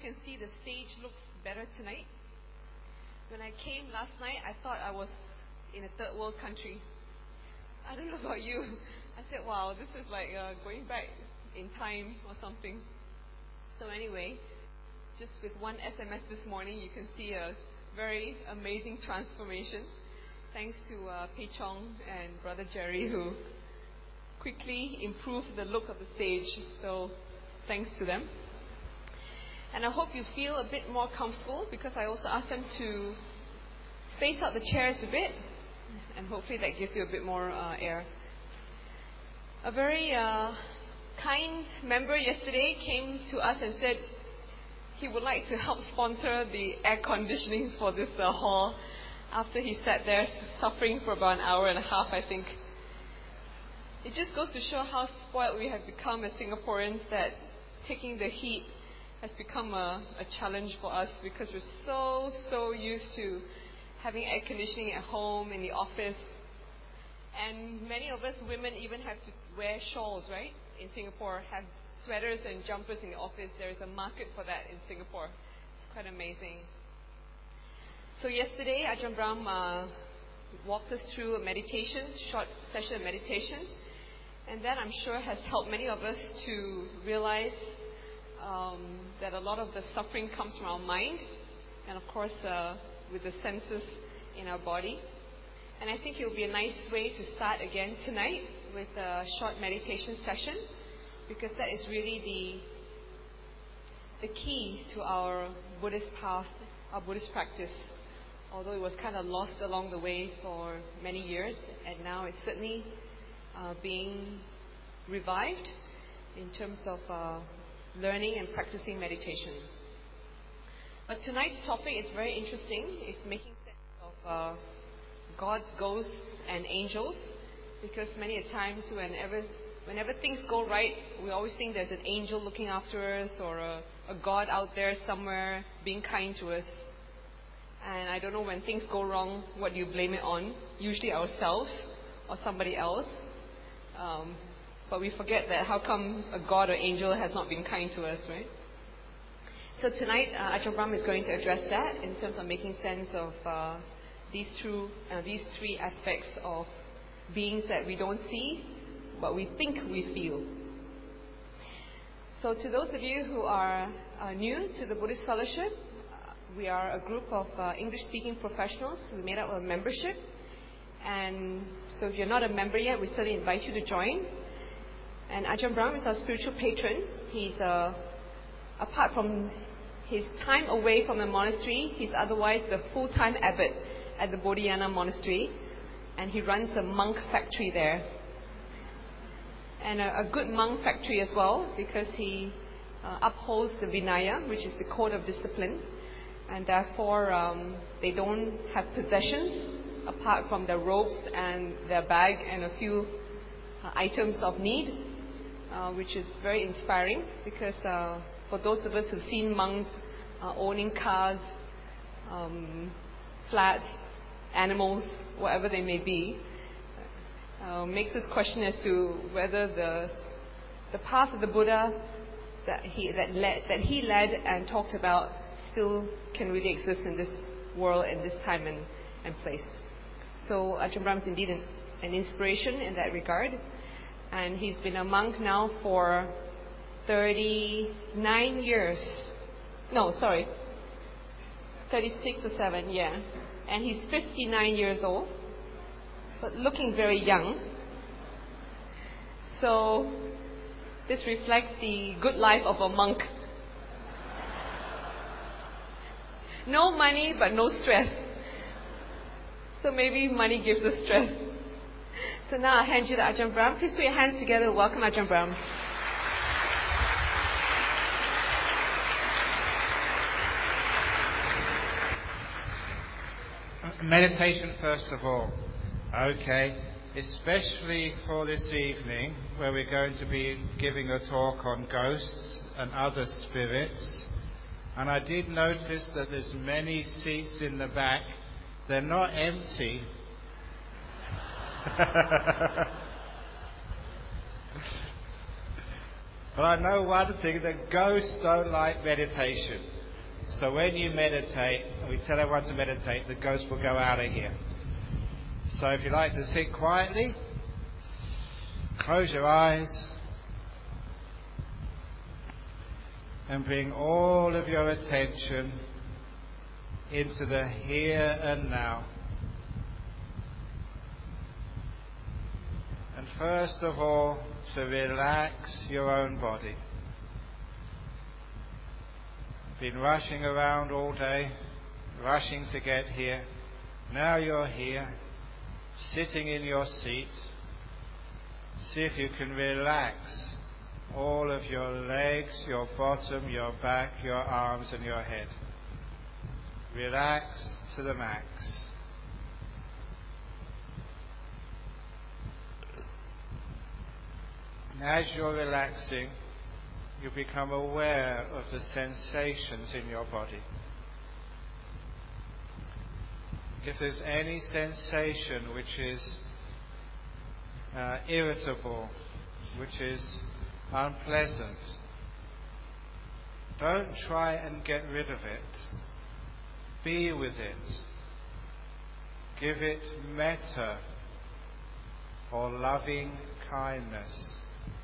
can see, the stage looks better tonight. When I came last night, I thought I was in a third world country. I don't know about you. I said, wow, this is like going back in time or something. So anyway, just with one SMS this morning, you can see a very amazing transformation. Thanks to Pei Chong and Brother Jerry, who quickly improved the look of the stage. So thanks to them. And I hope you feel a bit more comfortable, because I also asked them to space out the chairs a bit, and hopefully that gives you a bit more air. A very kind member yesterday came to us and said he would like to help sponsor the air conditioning for this hall, after he sat there suffering for about an hour and a half, I think. It just goes to show how spoiled we have become as Singaporeans, that taking the heat has become a challenge for us, because we're so used to having air conditioning at home, in the office. And many of us women even have to wear shawls, right? In Singapore, have sweaters and jumpers in the office. There is a market for that in Singapore. It's quite amazing. So yesterday, Ajahn Brahm walked us through a meditation, short session of meditation. And that, I'm sure, has helped many of us to realize that a lot of the suffering comes from our mind, and of course with the senses in our body. And I think it will be a nice way to start again tonight with a short meditation session, because that is really the key to our Buddhist path, our Buddhist practice. Although it was kind of lost along the way for many years, and now it's certainly being revived in terms of learning and practicing meditation. But tonight's topic is very interesting. It's making sense of God's ghosts and angels, because many a times whenever things go right, we always think there's an angel looking after us, or a God out there somewhere being kind to us. And I don't know, when things go wrong, what do you blame it on? Usually ourselves or somebody else. But we forget that how come a God or angel has not been kind to us, right? So tonight, Ajahn Brahm is going to address that in terms of making sense of these three aspects of beings that we don't see, but we think we feel. So to those of you who are new to the Buddhist Fellowship, we are a group of English-speaking professionals. We made up a membership. And so if you're not a member yet, we certainly invite you to join. And Ajahn Brahm is our spiritual patron. He's, apart from his time away from the monastery, he's otherwise the full-time abbot at the Bodhinyana Monastery. And he runs a monk factory there. And a good monk factory as well, because he upholds the Vinaya, which is the code of discipline. And therefore, they don't have possessions apart from their robes and their bag and a few items of need, which is very inspiring, because for those of us who've seen monks owning cars, flats, animals, whatever they may be, makes us question as to whether the path of the Buddha that he led and talked about still can really exist in this world, in this time and place. So Ajahn Brahm is indeed an inspiration in that regard. And he's been a monk now for 39 years. No, sorry. 36 or 7, yeah. And he's 59 years old, but looking very young. So this reflects the good life of a monk. No money, but no stress. So maybe money gives us stress. So now I'll hand you to Ajahn Brahm. Please put your hands together. Welcome Ajahn Brahm. Meditation first of all. Okay. Especially for this evening, where we're going to be giving a talk on ghosts and other spirits. And I did notice that there's many seats in the back. They're not empty. But I know one thing, that ghosts don't like meditation. So when you meditate, we tell everyone to meditate, the ghost will go out of here. So if you like to sit quietly, close your eyes and bring all of your attention into the here and now. And first of all, to relax your own body. Been rushing around all day, rushing to get here. Now you're here, sitting in your seat. See if you can relax all of your legs, your bottom, your back, your arms and your head. Relax to the max. And as you're relaxing, you become aware of the sensations in your body. If there's any sensation which is irritable, which is unpleasant, don't try and get rid of it. Be with it. Give it metta, or loving kindness.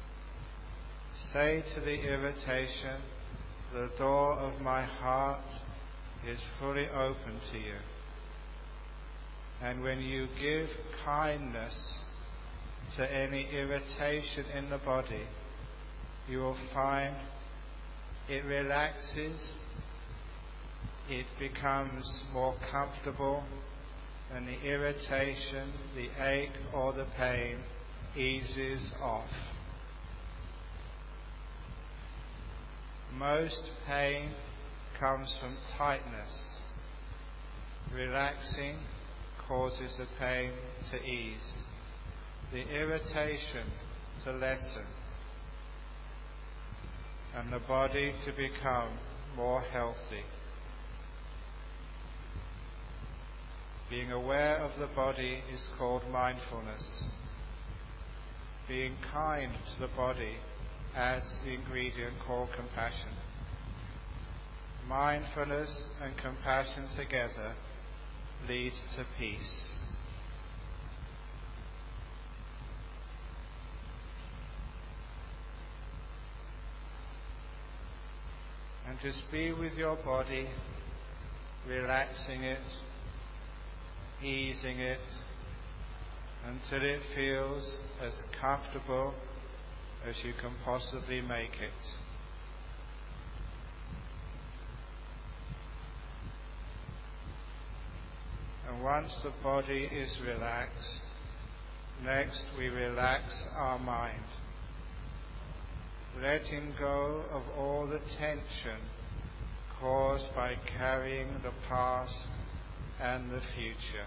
Say to the irritation, the door of my heart is fully open to you. And when you give kindness to any irritation in the body, you will find it relaxes, it becomes more comfortable, and the irritation, the ache or the pain eases off. Most pain comes from tightness. Relaxing causes the pain to ease, the irritation to lessen, and the body to become more healthy. Being aware of the body is called mindfulness. Being kind to the body adds the ingredient called compassion. Mindfulness and compassion together leads to peace. And just be with your body, relaxing it, easing it, until it feels as comfortable as you can possibly make it. And once the body is relaxed, next we relax our mind, letting go of all the tension caused by carrying the past and the future.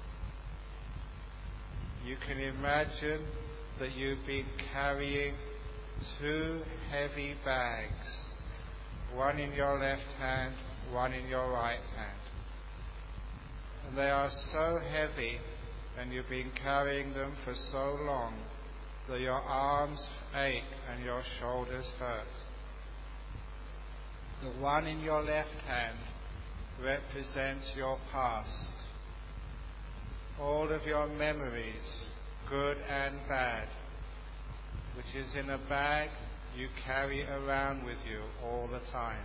You can imagine that you've been carrying 2 heavy bags, one in your left hand, one in your right hand. And they are so heavy, and you've been carrying them for so long, that your arms ache and your shoulders hurt. The one in your left hand represents your past. All of your memories, good and bad, which is in a bag you carry around with you all the time.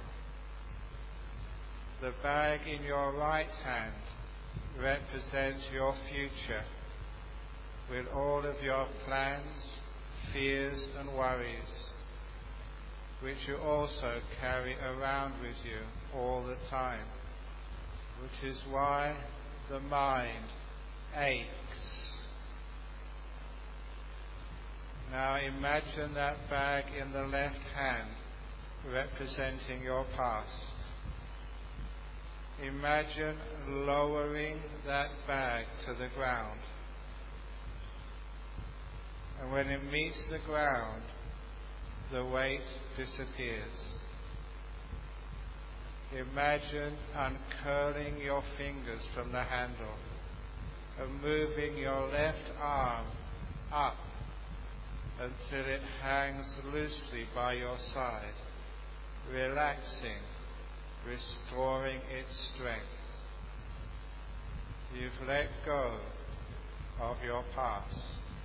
The bag in your right hand represents your future, with all of your plans, fears and worries, which you also carry around with you all the time, which is why the mind aches. Now imagine that bag in the left hand representing your past. Imagine lowering that bag to the ground. And when it meets the ground, the weight disappears. Imagine uncurling your fingers from the handle and moving your left arm up until it hangs loosely by your side, relaxing, restoring its strength. You've let go of your past.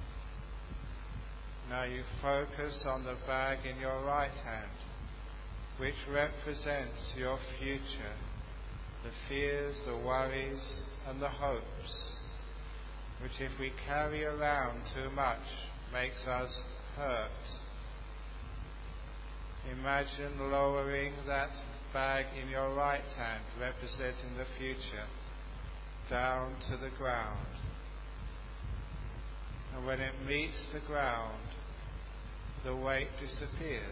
Now you focus on the bag in your right hand, which represents your future, the fears, the worries, and the hopes, which if we carry around too much makes us hurt. Imagine lowering that bag in your right hand, representing the future, down to the ground. And when it meets the ground, the weight disappears.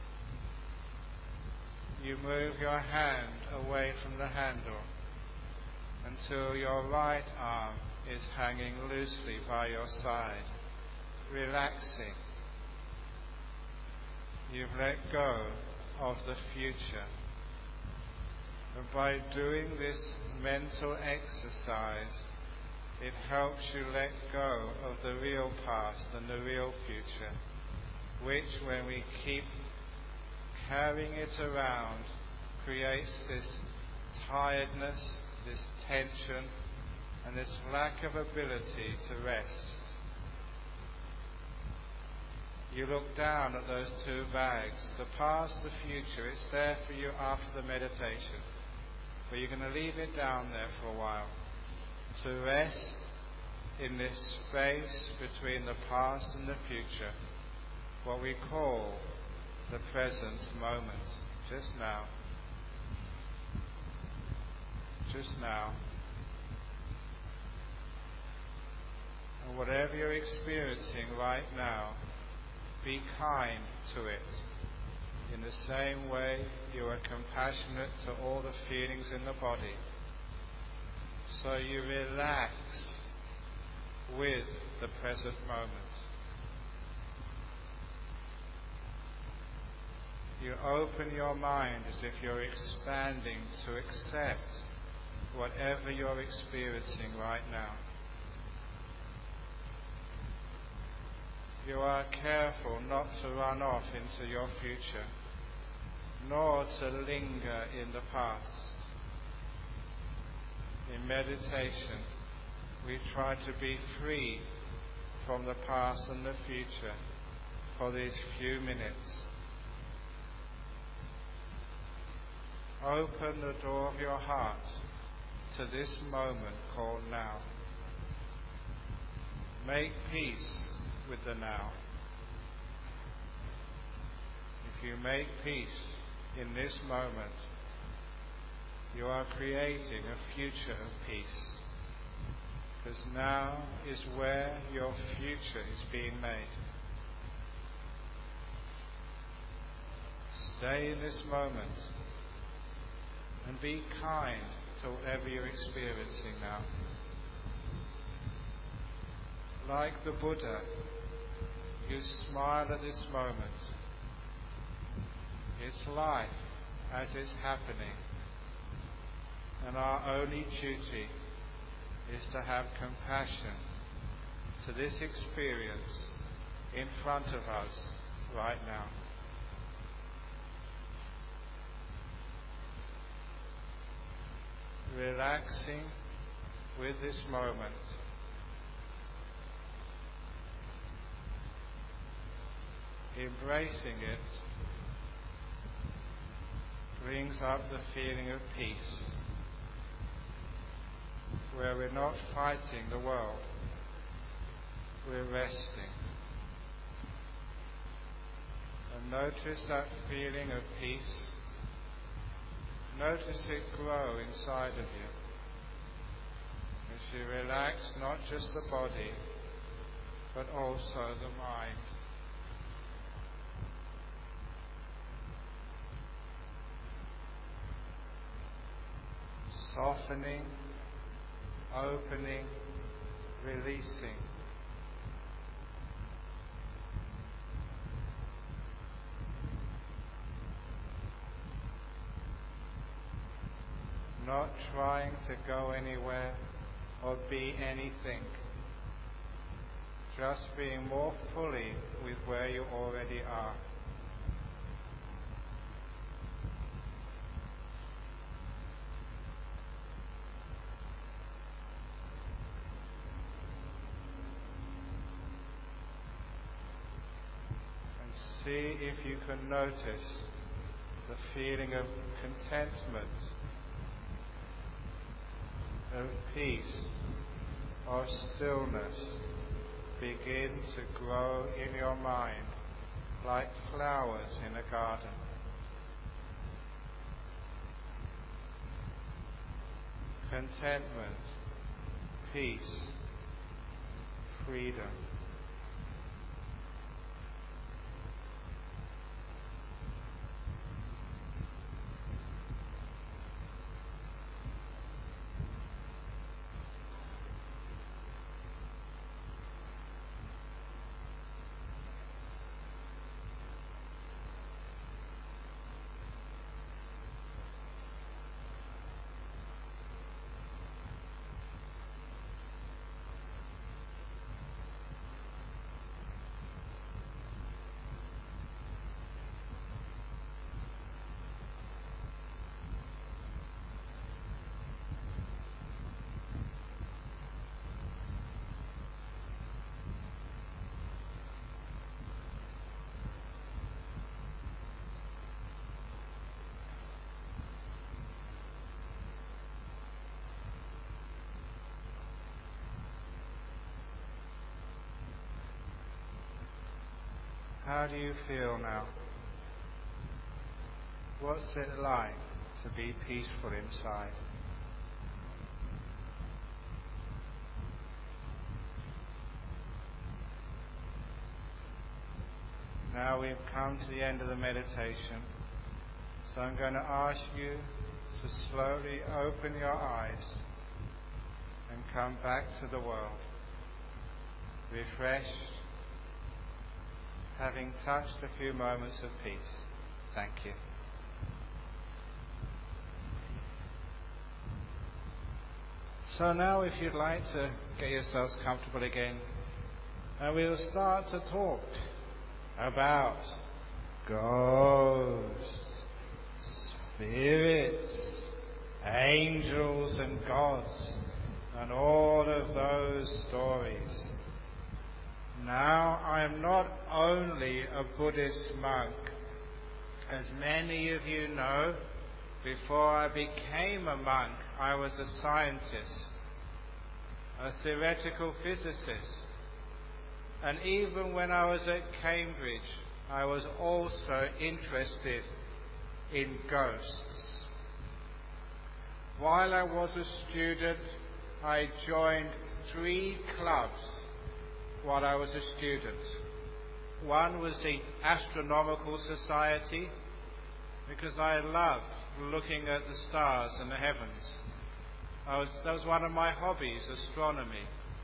You move your hand away from the handle until your right arm is hanging loosely by your side, relaxing. You've let go of the future. And by doing this mental exercise, it helps you let go of the real past and the real future, which, when we keep carrying it around, creates this tiredness, this tension, and this lack of ability to rest. You look down at those two bags, the past, the future. It's there for you after the meditation, but you're going to leave it down there for a while to rest in this space between the past and the future, what we call the present moment, just now. Just now. And whatever you're experiencing right now, be kind to it in the same way you are compassionate to all the feelings in the body. So you relax with the present moment. You open your mind as if you're expanding to accept whatever you're experiencing right now. You are careful not to run off into your future, nor to linger in the past. In meditation, we try to be free from the past and the future for these few minutes. Open the door of your heart to this moment called now. Make peace with the now. If you make peace in this moment, you are creating a future of peace, because now is where your future is being made. Stay in this moment and be kind to whatever you're experiencing now. Like the Buddha, you smile at this moment. It's life as it's happening, and our only duty is to have compassion to this experience in front of us right now. Relaxing with this moment. Embracing it brings up the feeling of peace, where we're not fighting the world, we're resting. And notice that feeling of peace. Notice it grow inside of you as you relax not just the body, but also the mind. Softening, opening, releasing. Not trying to go anywhere or be anything. just being more fully with where you already are. And see if you can notice the feeling of contentment, of peace, of stillness begin to grow in your mind like flowers in a garden. Contentment, peace, freedom. How do you feel now? What's it like to be peaceful inside? Now we've come to the end of the meditation, so I'm going to ask you to slowly open your eyes and come back to the world, refreshed, having touched a few moments of peace. Thank you. So now if you'd like to get yourselves comfortable again, and we'll start to talk about ghosts, spirits, angels and gods, and all of those stories. Now, I am not only a Buddhist monk. As many of you know, before I became a monk, I was a scientist, a theoretical physicist. And even when I was at Cambridge, I was also interested in ghosts. While I was a student, I joined 3 clubs while I was a student. One was the Astronomical Society, because I loved looking at the stars and the heavens. That was one of my hobbies, astronomy.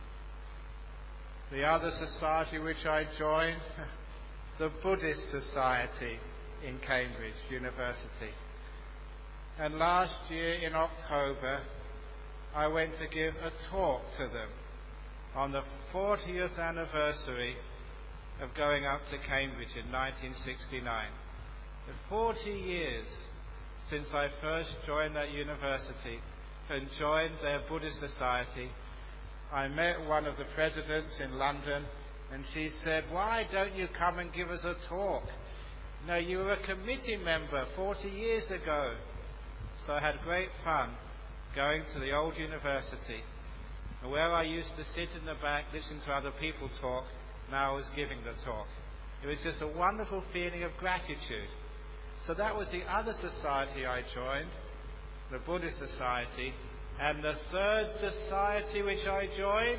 The other society which I joined, the Buddhist Society in Cambridge University. And last year in October, I went to give a talk to them on the 40th anniversary of going up to Cambridge in 1969. 40 years since I first joined that university and joined their Buddhist society. I met one of the presidents in London, and she said, "Why don't you come and give us a talk? No, you were a committee member 40 years ago." So I had great fun going to the old university. And where I used to sit in the back, listen to other people talk, now I was giving the talk. It was just a wonderful feeling of gratitude. So that was the other society I joined, the Buddhist Society. And the third society which I joined,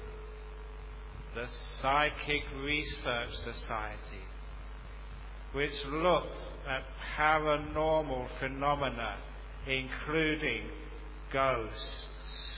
the Psychic Research Society, which looked at paranormal phenomena, including ghosts.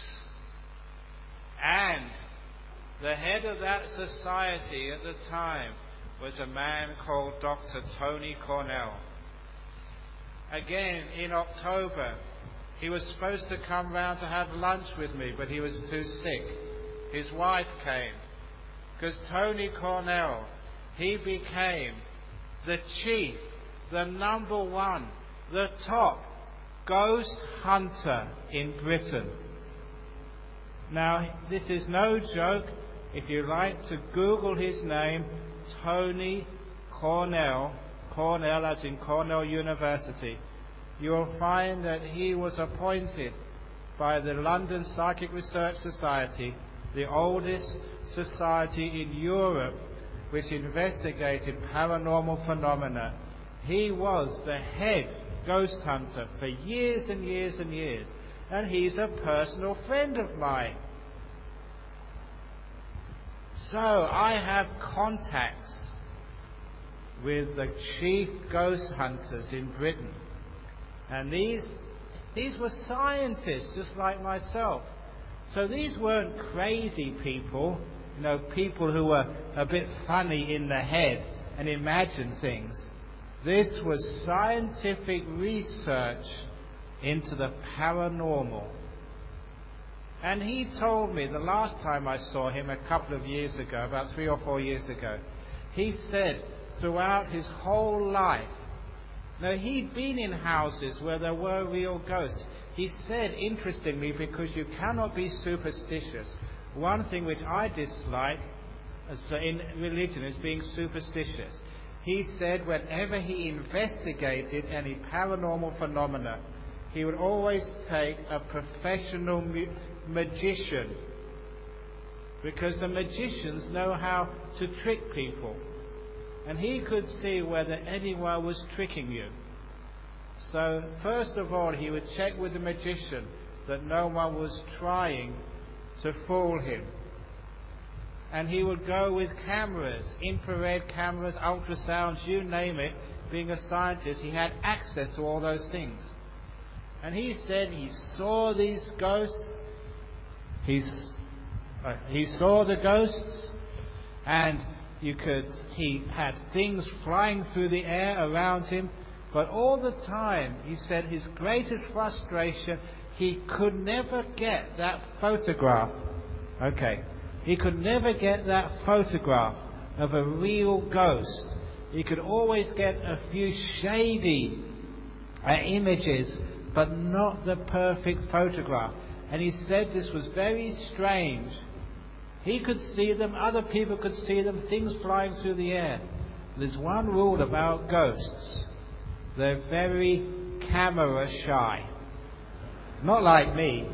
And the head of that society at the time was a man called Dr. Tony Cornell. Again, in October, he was supposed to come round to have lunch with me, but he was too sick. His wife came, Because Tony Cornell, he became the chief, the number one, the top ghost hunter in Britain. Now, this is no joke. If you like to Google his name, Tony Cornell, Cornell as in Cornell University, you will find that he was appointed by the London Psychic Research Society, the oldest society in Europe which investigated paranormal phenomena. He was the head ghost hunter for years and years and years, and he's a personal friend of mine. So I have contacts with the chief ghost hunters in Britain, and these were scientists just like myself. So these weren't crazy people, people who were a bit funny in the head and imagine things. This was scientific research into the paranormal. And he told me the last time I saw him a couple of years ago, about 3 or 4 years ago, he said throughout his whole life, now he'd been in houses where there were real ghosts. He said, interestingly, because you cannot be superstitious, one thing which I dislike in religion is being superstitious. He said whenever he investigated any paranormal phenomena, he would always take a professional magician, because the magicians know how to trick people, and he could see whether anyone was tricking you. So first of all, he would check with the magician that no one was trying to fool him, and he would go with cameras, infrared cameras, ultrasounds, you name it. Being a scientist, he had access to all those things. And he said he saw these ghosts. He saw the ghosts, and he had things flying through the air around him. But all the time, he said his greatest frustration, he could never get that photograph. Okay. He could never get that photograph of a real ghost. He could always get a few shady images, but not the perfect photograph. And he said this was very strange. He could see them, other people could see them, things flying through the air. There's one rule about ghosts. They're very camera shy. Not like me.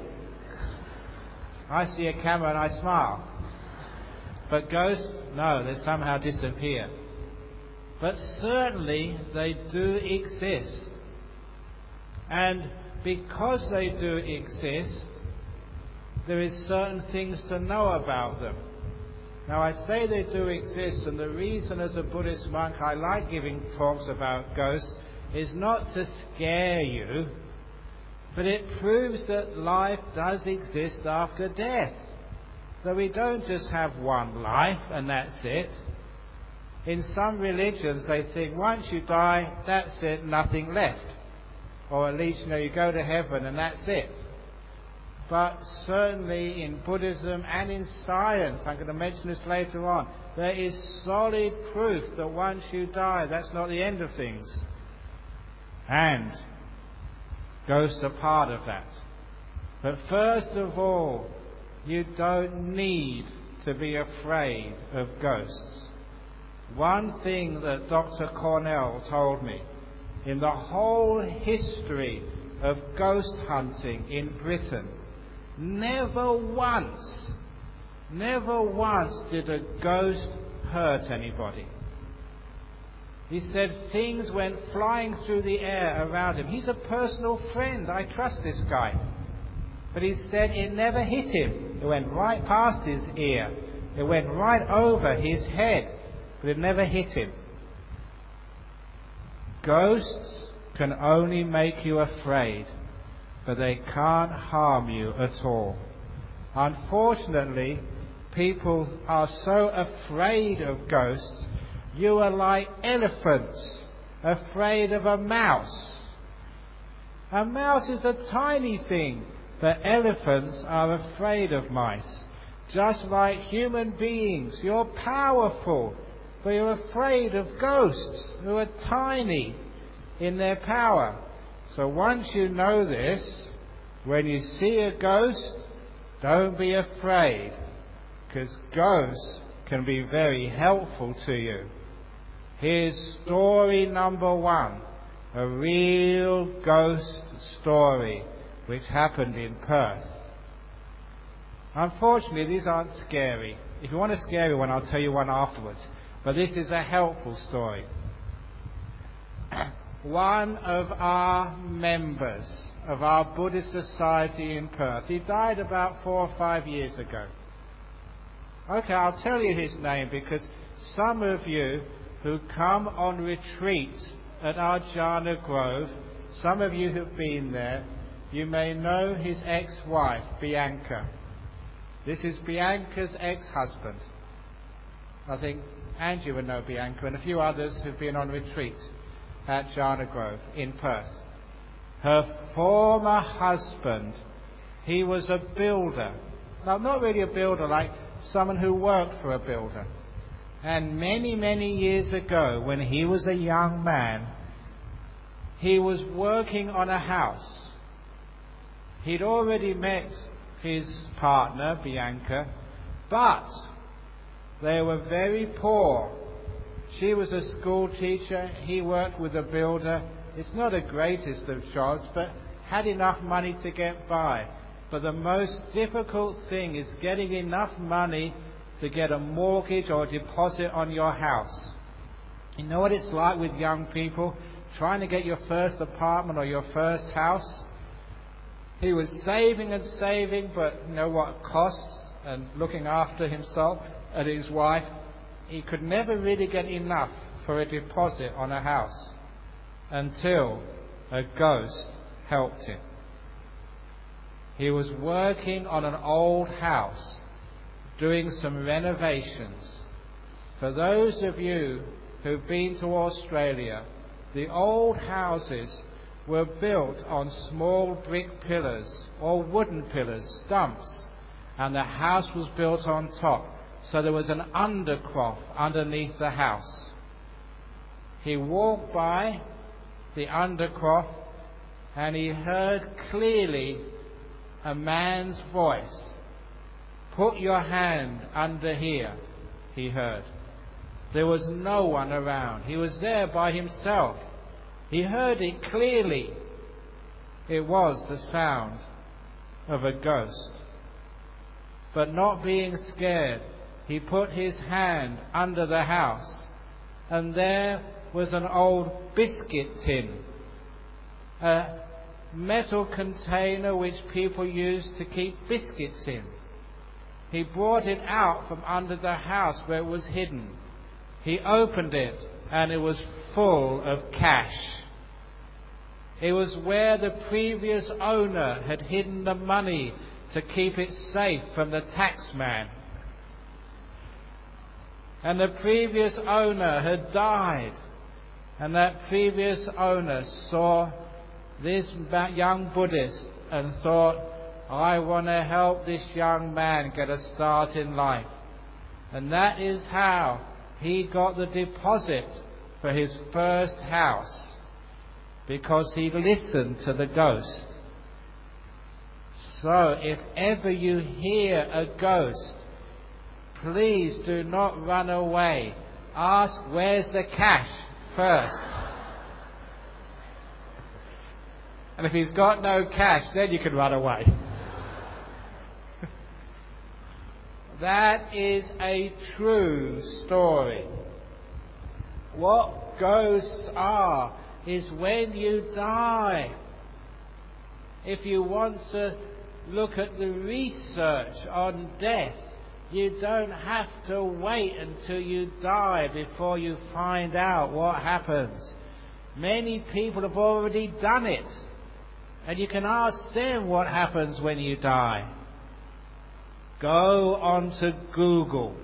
I see a camera and I smile. But ghosts, no, they somehow disappear. But certainly they do exist. And because they do exist, there is certain things to know about them. Now I say they do exist, and the reason as a Buddhist monk I like giving talks about ghosts is not to scare you, but it proves that life does exist after death. That we don't just have one life and that's it. In some religions they think once you die, that's it, nothing left. Or at least, you go to heaven and that's it. But certainly in Buddhism and in science, I'm going to mention this later on, there is solid proof that once you die, that's not the end of things. And ghosts are part of that. But first of all, you don't need to be afraid of ghosts. One thing that Dr. Cornell told me, in the whole history of ghost hunting in Britain, never once did a ghost hurt anybody. He said things went flying through the air around him. He's a personal friend. I trust this guy. But he said it never hit him. It went right past his ear. It went right over his head. But it never hit him. Ghosts can only make you afraid, but they can't harm you at all. Unfortunately, people are so afraid of ghosts. You are like elephants, afraid of a mouse. A mouse is a tiny thing, but elephants are afraid of mice. Just like human beings, you're powerful, but you're afraid of ghosts who are tiny in their power. So once you know this, when you see a ghost, don't be afraid, because ghosts can be very helpful to you. Here's story number 1, a real ghost story which happened in Perth. Unfortunately, these aren't scary. If you want a scary one, I'll tell you one afterwards. But this is a helpful story. One of our members of our Buddhist society in Perth, he died about 4 or 5 years ago. Okay, I'll tell you his name because some of you who come on retreat at our Jhana Grove, some of you who've been there, you may know his ex-wife, Bianca. This is Bianca's ex-husband. I think Angie would know Bianca and a few others who've been on retreat at Jhana Grove in Perth. Her former husband, he was a builder. Now, not really a builder, like someone who worked for a builder. And many, many years ago, when he was a young man, he was working on a house. He'd already met his partner, Bianca, but they were very poor. She was a school teacher, he worked with a builder. It's not the greatest of jobs, but had enough money to get by. But the most difficult thing is getting enough money to get a mortgage or a deposit on your house. You know what it's like with young people trying to get your first apartment or your first house? He was saving and saving, but you know what it costs, and looking after himself and his wife. He could never really get enough for a deposit on a house until a ghost helped him. He was working on an old house, doing some renovations. For those of you who've been to Australia, the old houses were built on small brick pillars or wooden pillars, stumps, and the house was built on top. So there was an undercroft underneath the house. He walked by the undercroft and he heard clearly a man's voice. "Put your hand under here," he heard. There was no one around. He was there by himself. He heard it clearly. It was the sound of a ghost. But not being scared, he put his hand under the house, and there was an old biscuit tin, a metal container which people used to keep biscuits in. He brought it out from under the house where it was hidden. He opened it, and it was full of cash. It was where the previous owner had hidden the money to keep it safe from the tax man. And the previous owner had died, and that previous owner saw this young Buddhist and thought, "I want to help this young man get a start in life." And that is how he got the deposit for his first house, because he listened to the ghost. So if ever you hear a ghost, please do not run away. Ask, "Where's the cash?" first. And if he's got no cash, then you can run away. That is a true story. What ghosts are is when you die. If you want to look at the research on death, you don't have to wait until you die before you find out what happens. Many people have already done it, and you can ask them what happens when you die. Go onto Google.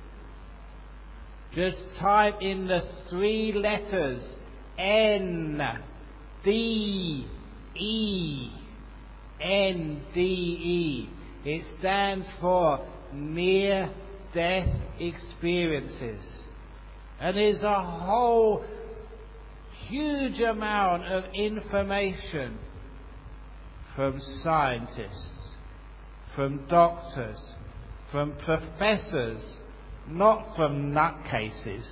Just type in the 3 letters NDE. NDE. It stands for near-death experiences. And there's a whole huge amount of information from scientists, from doctors, from professors, not from nutcases,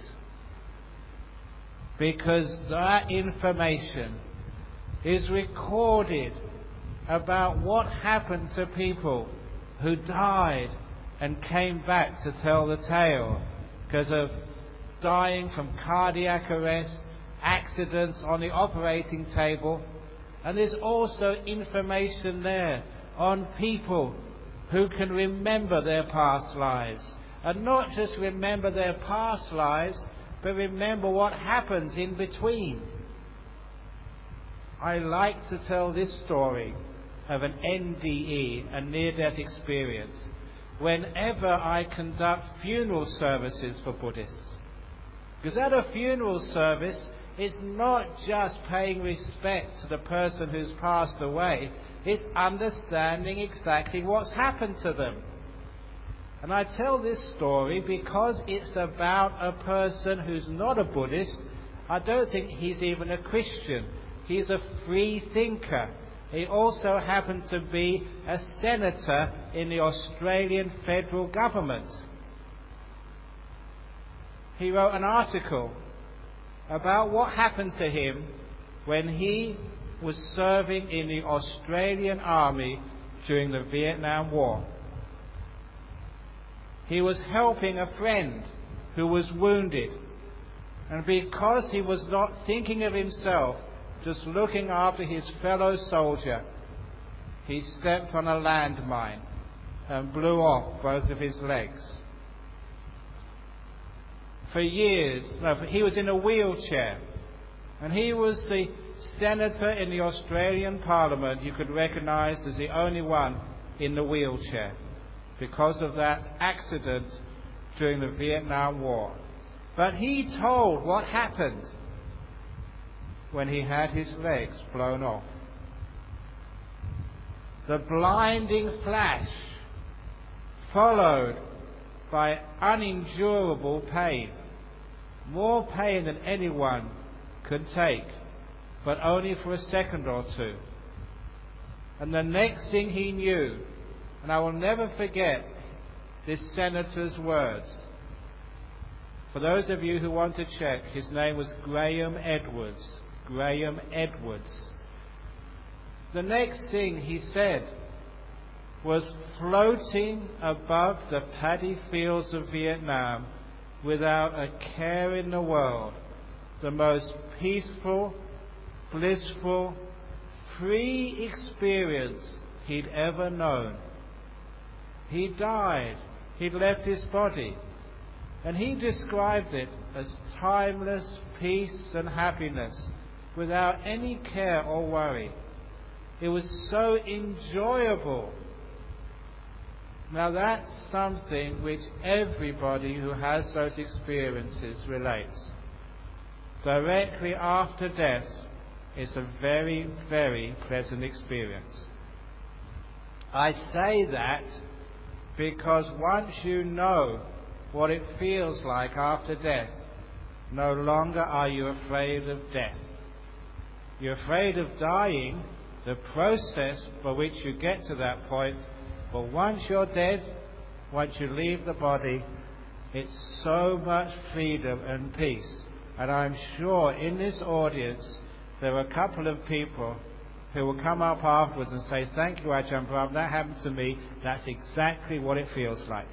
because that information is recorded about what happened to people who died and came back to tell the tale because of dying from cardiac arrest, accidents on the operating table. And there's also information there on people who can remember their past lives. And not just remember their past lives, but remember what happens in between. I like to tell this story of an NDE, a near-death experience, whenever I conduct funeral services for Buddhists. Because at a funeral service, it's not just paying respect to the person who's passed away, it's understanding exactly what's happened to them. And I tell this story because it's about a person who's not a Buddhist. I don't think he's even a Christian. He's a free thinker. He also happened to be a senator in the Australian federal government. He wrote an article about what happened to him when he was serving in the Australian Army during the Vietnam War. He was helping a friend who was wounded, and because he was not thinking of himself, just looking after his fellow soldier, he stepped on a landmine and blew off both of his legs. For years, he was in a wheelchair, and he was the senator in the Australian Parliament you could recognise as the only one in the wheelchair because of that accident during the Vietnam War. But he told what happened when he had his legs blown off. The blinding flash followed by unendurable pain, more pain than anyone could take, but only for a second or two. And the next thing he knew, and I will never forget this senator's words. For those of you who want to check, his name was Graham Edwards. Graham Edwards. The next thing he said was floating above the paddy fields of Vietnam without a care in the world, the most peaceful, blissful, free experience he'd ever known. He died, he'd left his body, and he described it as timeless peace and happiness without any care or worry. It was so enjoyable. Now that's something which everybody who has those experiences relates. Directly after death is a very, very pleasant experience. I say that because once you know what it feels like after death, no longer are you afraid of death. You're afraid of dying, the process by which you get to that point, but once you're dead, once you leave the body, it's so much freedom and peace. And I'm sure in this audience there were a couple of people who will come up afterwards and say, "Thank you, Ajahn Brahm, that happened to me. That's exactly what it feels like."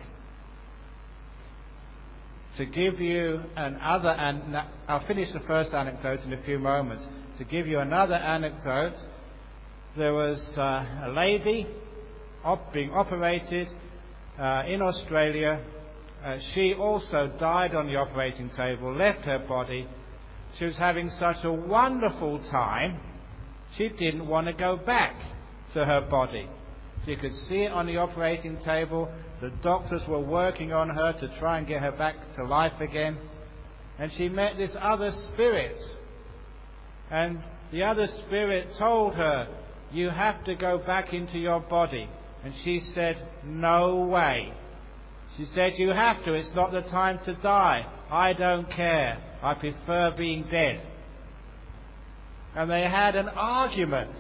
To give you another, and I'll finish the first anecdote in a few moments. To give you another anecdote, there was a lady being operated in Australia. She also died on the operating table, left her body. She was having such a wonderful time, she didn't want to go back to her body. She could see it on the operating table. The doctors were working on her to try and get her back to life again. And she met this other spirit. And the other spirit told her, "You have to go back into your body." And she said, "No way. She said, "You have to. It's not the time to die. I don't care. I prefer being dead." And they had an argument.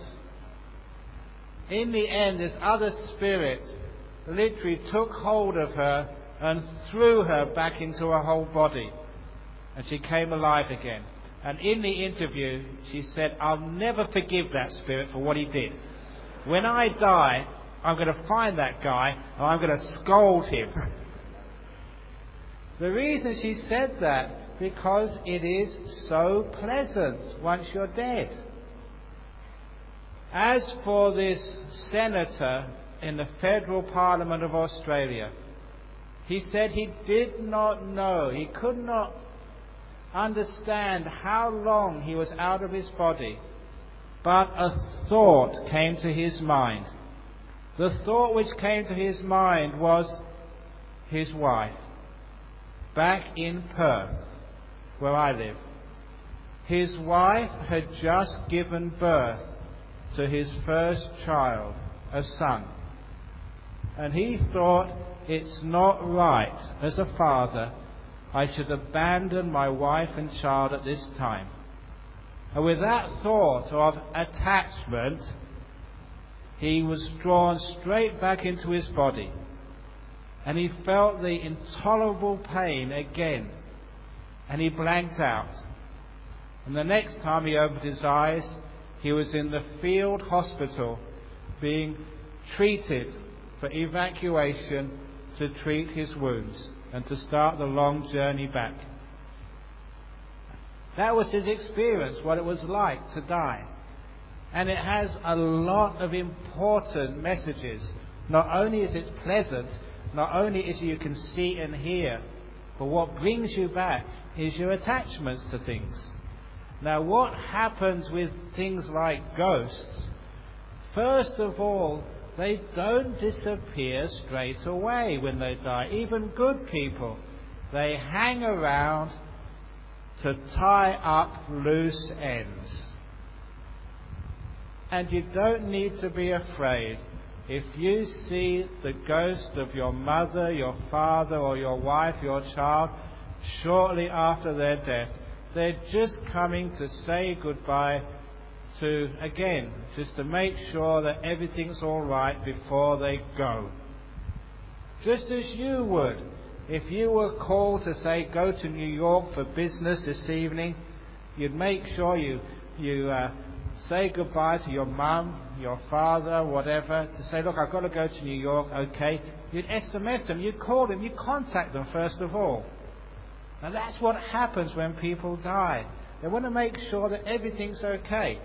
In the end, this other spirit literally took hold of her and threw her back into her whole body. And she came alive again. And in the interview, she said, "I'll never forgive that spirit for what he did. When I die, I'm going to find that guy and I'm going to scold him." The reason she said that, because it is so pleasant once you're dead. As for this senator in the Federal Parliament of Australia, he said he did not know, he could not understand how long he was out of his body, but a thought came to his mind. The thought which came to his mind was his wife, back in Perth, where I live. His wife had just given birth to his first child, a son. And he thought, it's not right, as a father, I should abandon my wife and child at this time. And with that thought of attachment, he was drawn straight back into his body. And he felt the intolerable pain again. And he blanked out. And the next time he opened his eyes, he was in the field hospital being treated for evacuation to treat his wounds and to start the long journey back. That was his experience, what it was like to die. And it has a lot of important messages. Not only is it pleasant, not only is it you can see and hear, but what brings you back is your attachments to things. Now, what happens with things like ghosts? First of all, they don't disappear straight away when they die. Even good people, they hang around to tie up loose ends. And you don't need to be afraid. If you see the ghost of your mother, your father, or your wife, your child, shortly after their death, they're just coming to say goodbye to, again, just to make sure that everything's all right before they go. Just as you would. If you were called to say, go to New York for business this evening, you'd make sure you say goodbye to your mum, your father, whatever, to say, look, I've got to go to New York, okay. You'd SMS them, you'd call them, you'd contact them first of all. Now that's what happens when people die. They want to make sure that everything's okay.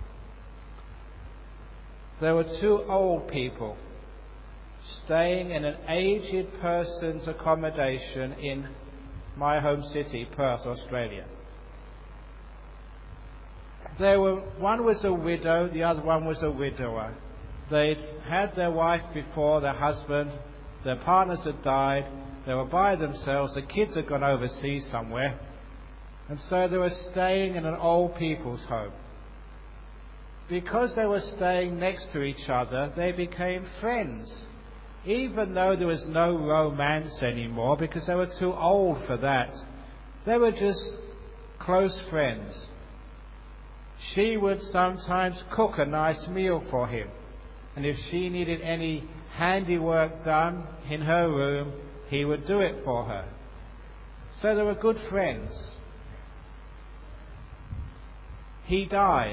There were two old people staying in an aged person's accommodation in my home city, Perth, Australia. One was a widow, the other one was a widower. They'd had their wife before, their husband, their partners had died, they were by themselves, the kids had gone overseas somewhere, and so they were staying in an old people's home. Because they were staying next to each other, they became friends, even though there was no romance anymore, because they were too old for that. They were just close friends. She would sometimes cook a nice meal for him, and if she needed any handiwork done in her room, he would do it for her. So they were good friends. He died.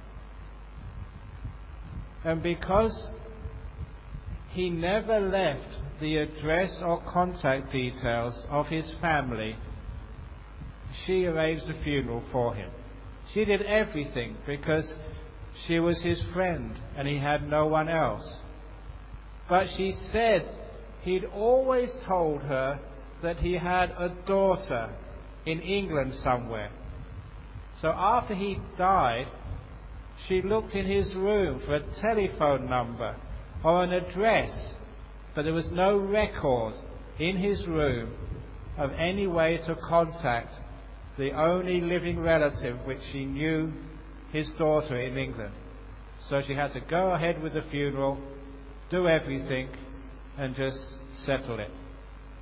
And because he never left the address or contact details of his family, she arranged the funeral for him. She did everything because she was his friend and he had no one else. But she said he'd always told her that he had a daughter in England somewhere. So after he died, she looked in his room for a telephone number or an address, but there was no record in his room of any way to contact the only living relative which she knew, his daughter in England. So she had to go ahead with the funeral, do everything, and just settle it.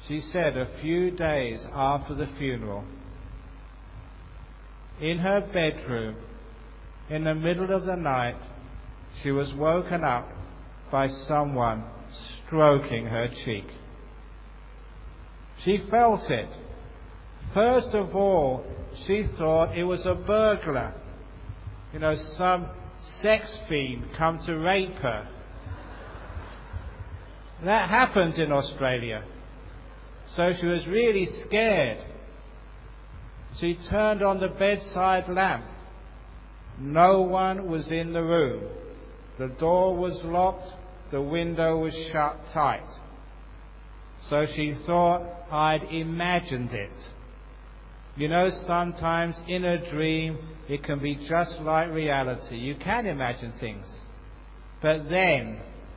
She said a few days after the funeral, in her bedroom, in the middle of the night, she was woken up by someone stroking her cheek. She felt it. First of all, she thought it was a burglar. Some sex fiend come to rape her. That happens in Australia. So she was really scared. She turned on the bedside lamp. No one was in the room. The door was locked. The window was shut tight. So she thought I'd imagined it. Sometimes in a dream it can be just like reality. You can imagine things. But then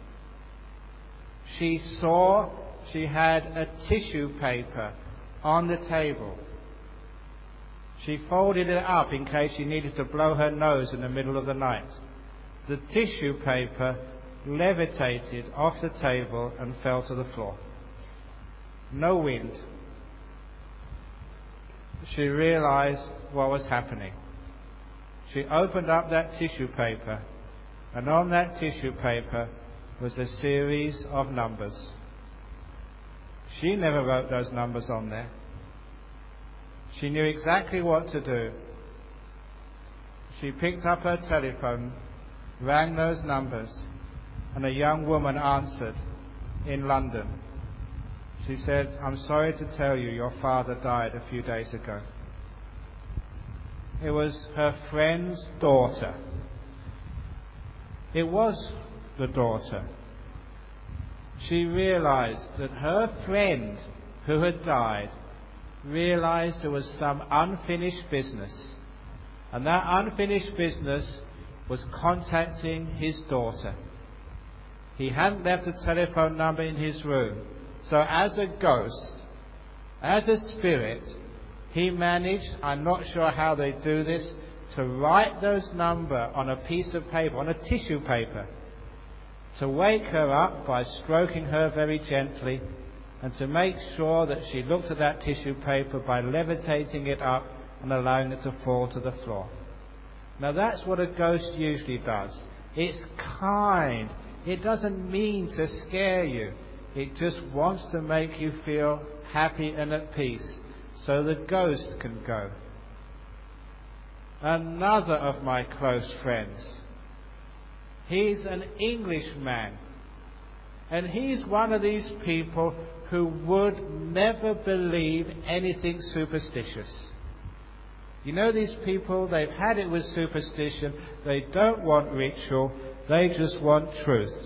she saw she had a tissue paper on the table. She folded it up in case she needed to blow her nose in the middle of the night. The tissue paper levitated off the table and fell to the floor. No wind. She realized what was happening. She opened up that tissue paper, and on that tissue paper was a series of numbers. She never wrote those numbers on there. She knew exactly what to do. She picked up her telephone, rang those numbers, and a young woman answered in London. She said, "I'm sorry to tell you your father died a few days ago." It was her friend's daughter. It was the daughter. She realized that her friend who had died realized there was some unfinished business, and that unfinished business was contacting his daughter. He hadn't left a telephone number in his room, so as a ghost, as a spirit, he managed, I'm not sure how they do this, to write those numbers on a piece of paper, on a tissue paper, to wake her up by stroking her very gently, and to make sure that she looked at that tissue paper by levitating it up and allowing it to fall to the floor. Now that's what a ghost usually does. It's kind. It doesn't mean to scare you. It just wants to make you feel happy and at peace, so the ghost can go. Another of my close friends, he's an Englishman, and he's one of these people who would never believe anything superstitious. These people, they've had it with superstition. They don't want ritual. They just want truth.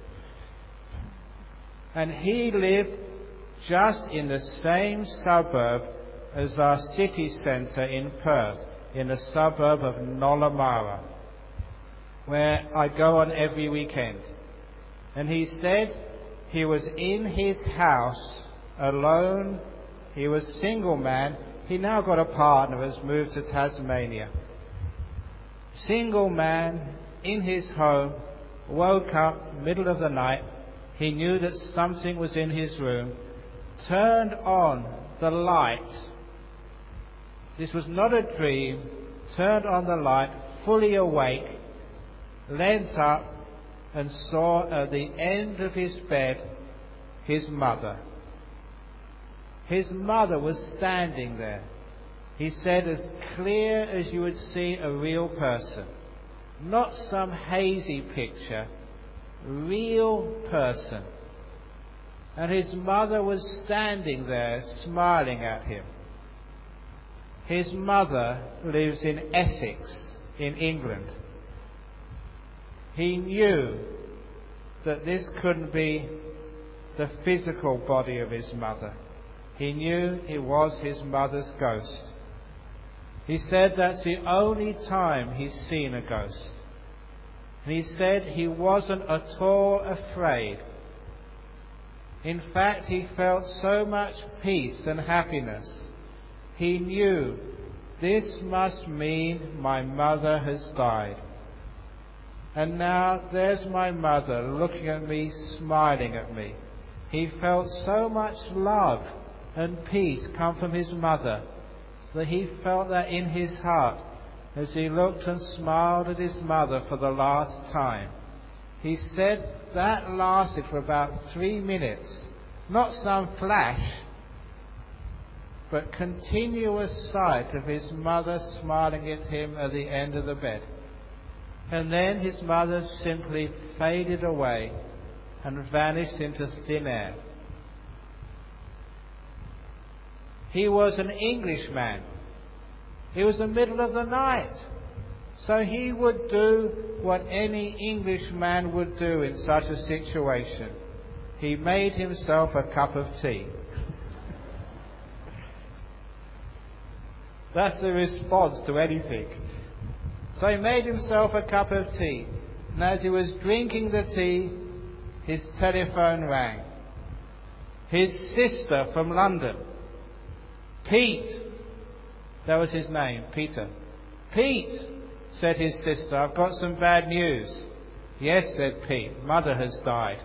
And he lived just in the same suburb as our city centre in Perth, in the suburb of Nollamara, where I go on every weekend. And he said he was in his house alone. He was a single man. He now got a partner, has moved to Tasmania. Single man in his home, woke up middle of the night. He knew that something was in his room, turned on the light. This was not a dream. Turned on the light, fully awake, leant up and saw at the end of his bed his mother. His mother was standing there. He said, as clear as you would see a real person. Not some hazy picture, real person. And his mother was standing there smiling at him. His mother lives in Essex in England. He knew that this couldn't be the physical body of his mother. He knew it was his mother's ghost. He said that's the only time he's seen a ghost. And he said he wasn't at all afraid. In fact, he felt so much peace and happiness. He knew this must mean my mother has died. And now there's my mother looking at me, smiling at me. he felt so much love and peace come from his mother that he felt that in his heart as he looked and smiled at his mother for the last time. He said that lasted for about 3 minutes. Not some flash, but continuous sight of his mother smiling at him at the end of the bed. And then his mother simply faded away and vanished into thin air. He was an Englishman. It was the middle of the night. So he would do what any Englishman would do in such a situation. He made himself a cup of tea. That's the response to anything. So he made himself a cup of tea. And as he was drinking the tea, his telephone rang. His sister from London, Pete, that was his name, Peter. Pete, said his sister, I've got some bad news. Yes, said Pete, Mother has died.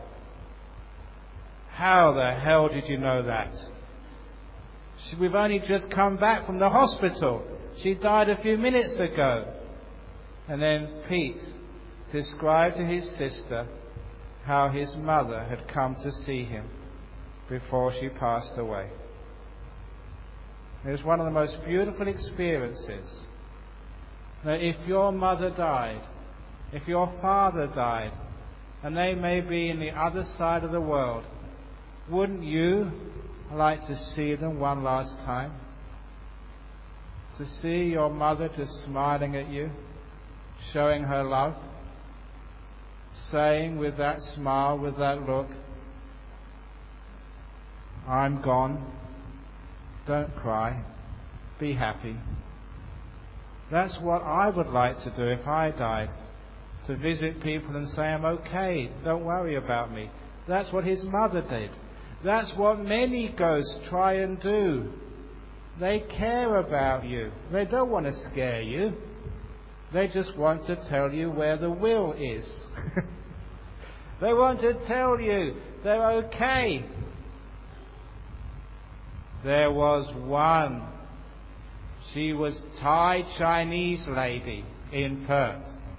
How the hell did you know that? We've only just come back from the hospital. She died a few minutes ago. And then Pete described to his sister how his mother had come to see him before she passed away. It was one of the most beautiful experiences. That if your mother died, if your father died, and they may be in the other side of the world, wouldn't you like to see them one last time? To see your mother just smiling at you, showing her love, saying with that smile, with that look, I'm gone, don't cry, be happy. That's what I would like to do if I died, to visit people and say, I'm okay, don't worry about me. That's what his mother did. That's what many ghosts try and do. They care about you. They don't want to scare you. They just want to tell you where the will is. They want to tell you they're okay. There was one. She was Thai Chinese lady in Perth.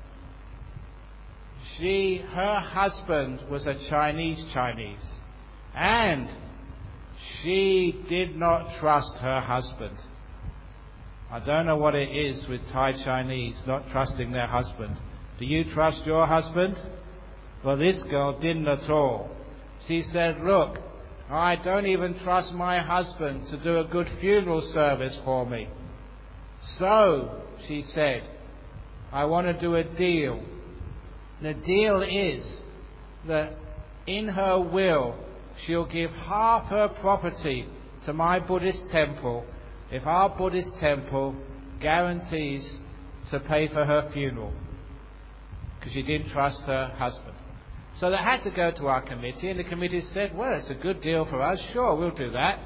Her husband was a Chinese. And she did not trust her husband. I don't know what it is with Thai Chinese not trusting their husband. Do you trust your husband? Well, this girl didn't at all. She said, look, I don't even trust my husband to do a good funeral service for me. So, she said, I want to do a deal. The deal is that in her will, she'll give half her property to my Buddhist temple if our Buddhist temple guarantees to pay for her funeral, because she didn't trust her husband. So that had to go to our committee, and the committee said, well, it's a good deal for us, sure, we'll do that.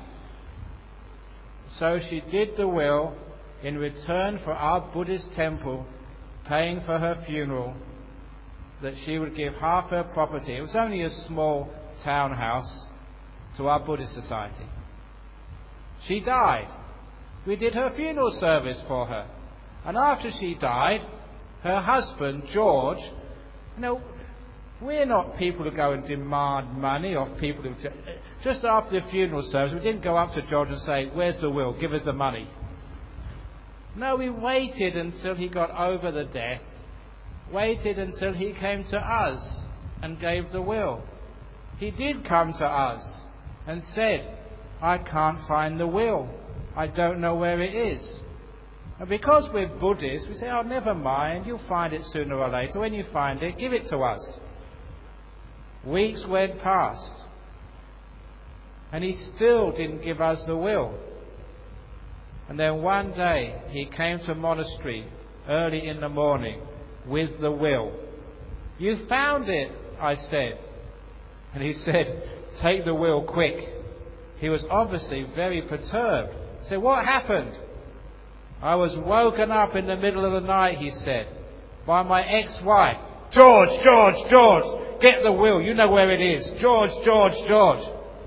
So she did the will in return for our Buddhist temple paying for her funeral, that she would give half her property. It was only a small townhouse, to our Buddhist society. She died. We did her funeral service for her. And after she died, her husband, George, we're not people who go and demand money off people who... Just after the funeral service, we didn't go up to George and say, where's the will? Give us the money. No, we waited until he got over the death, waited until he came to us and gave the will. He did come to us and said, I can't find the will. I don't know where it is. And because we're Buddhists, we say, oh, never mind, you'll find it sooner or later. When you find it, give it to us. Weeks went past, and he still didn't give us the will. And then one day, he came to a monastery early in the morning with the will. You found it, I said. And he said, take the will quick. He was obviously very perturbed. He said, what happened? I was woken up in the middle of the night, he said, by my ex-wife. George, get the will. You know where it is. George.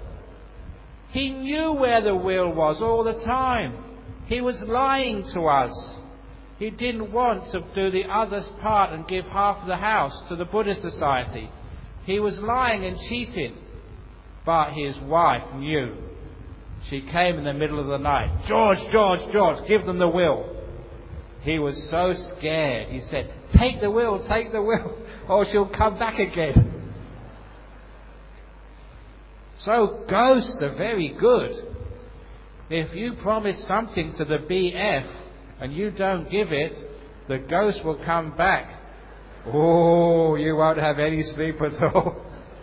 He knew where the will was all the time. He was lying to us. He didn't want to do the other part and give half of the house to the Buddhist Society. He was lying and cheating. But his wife knew. She came in the middle of the night. George, George, George, give them the will. He was so scared. He said, take the will, or she'll come back again. So ghosts are very good. If you promise something to the BF and you don't give it, the ghost will come back. Oh, you won't have any sleep at all.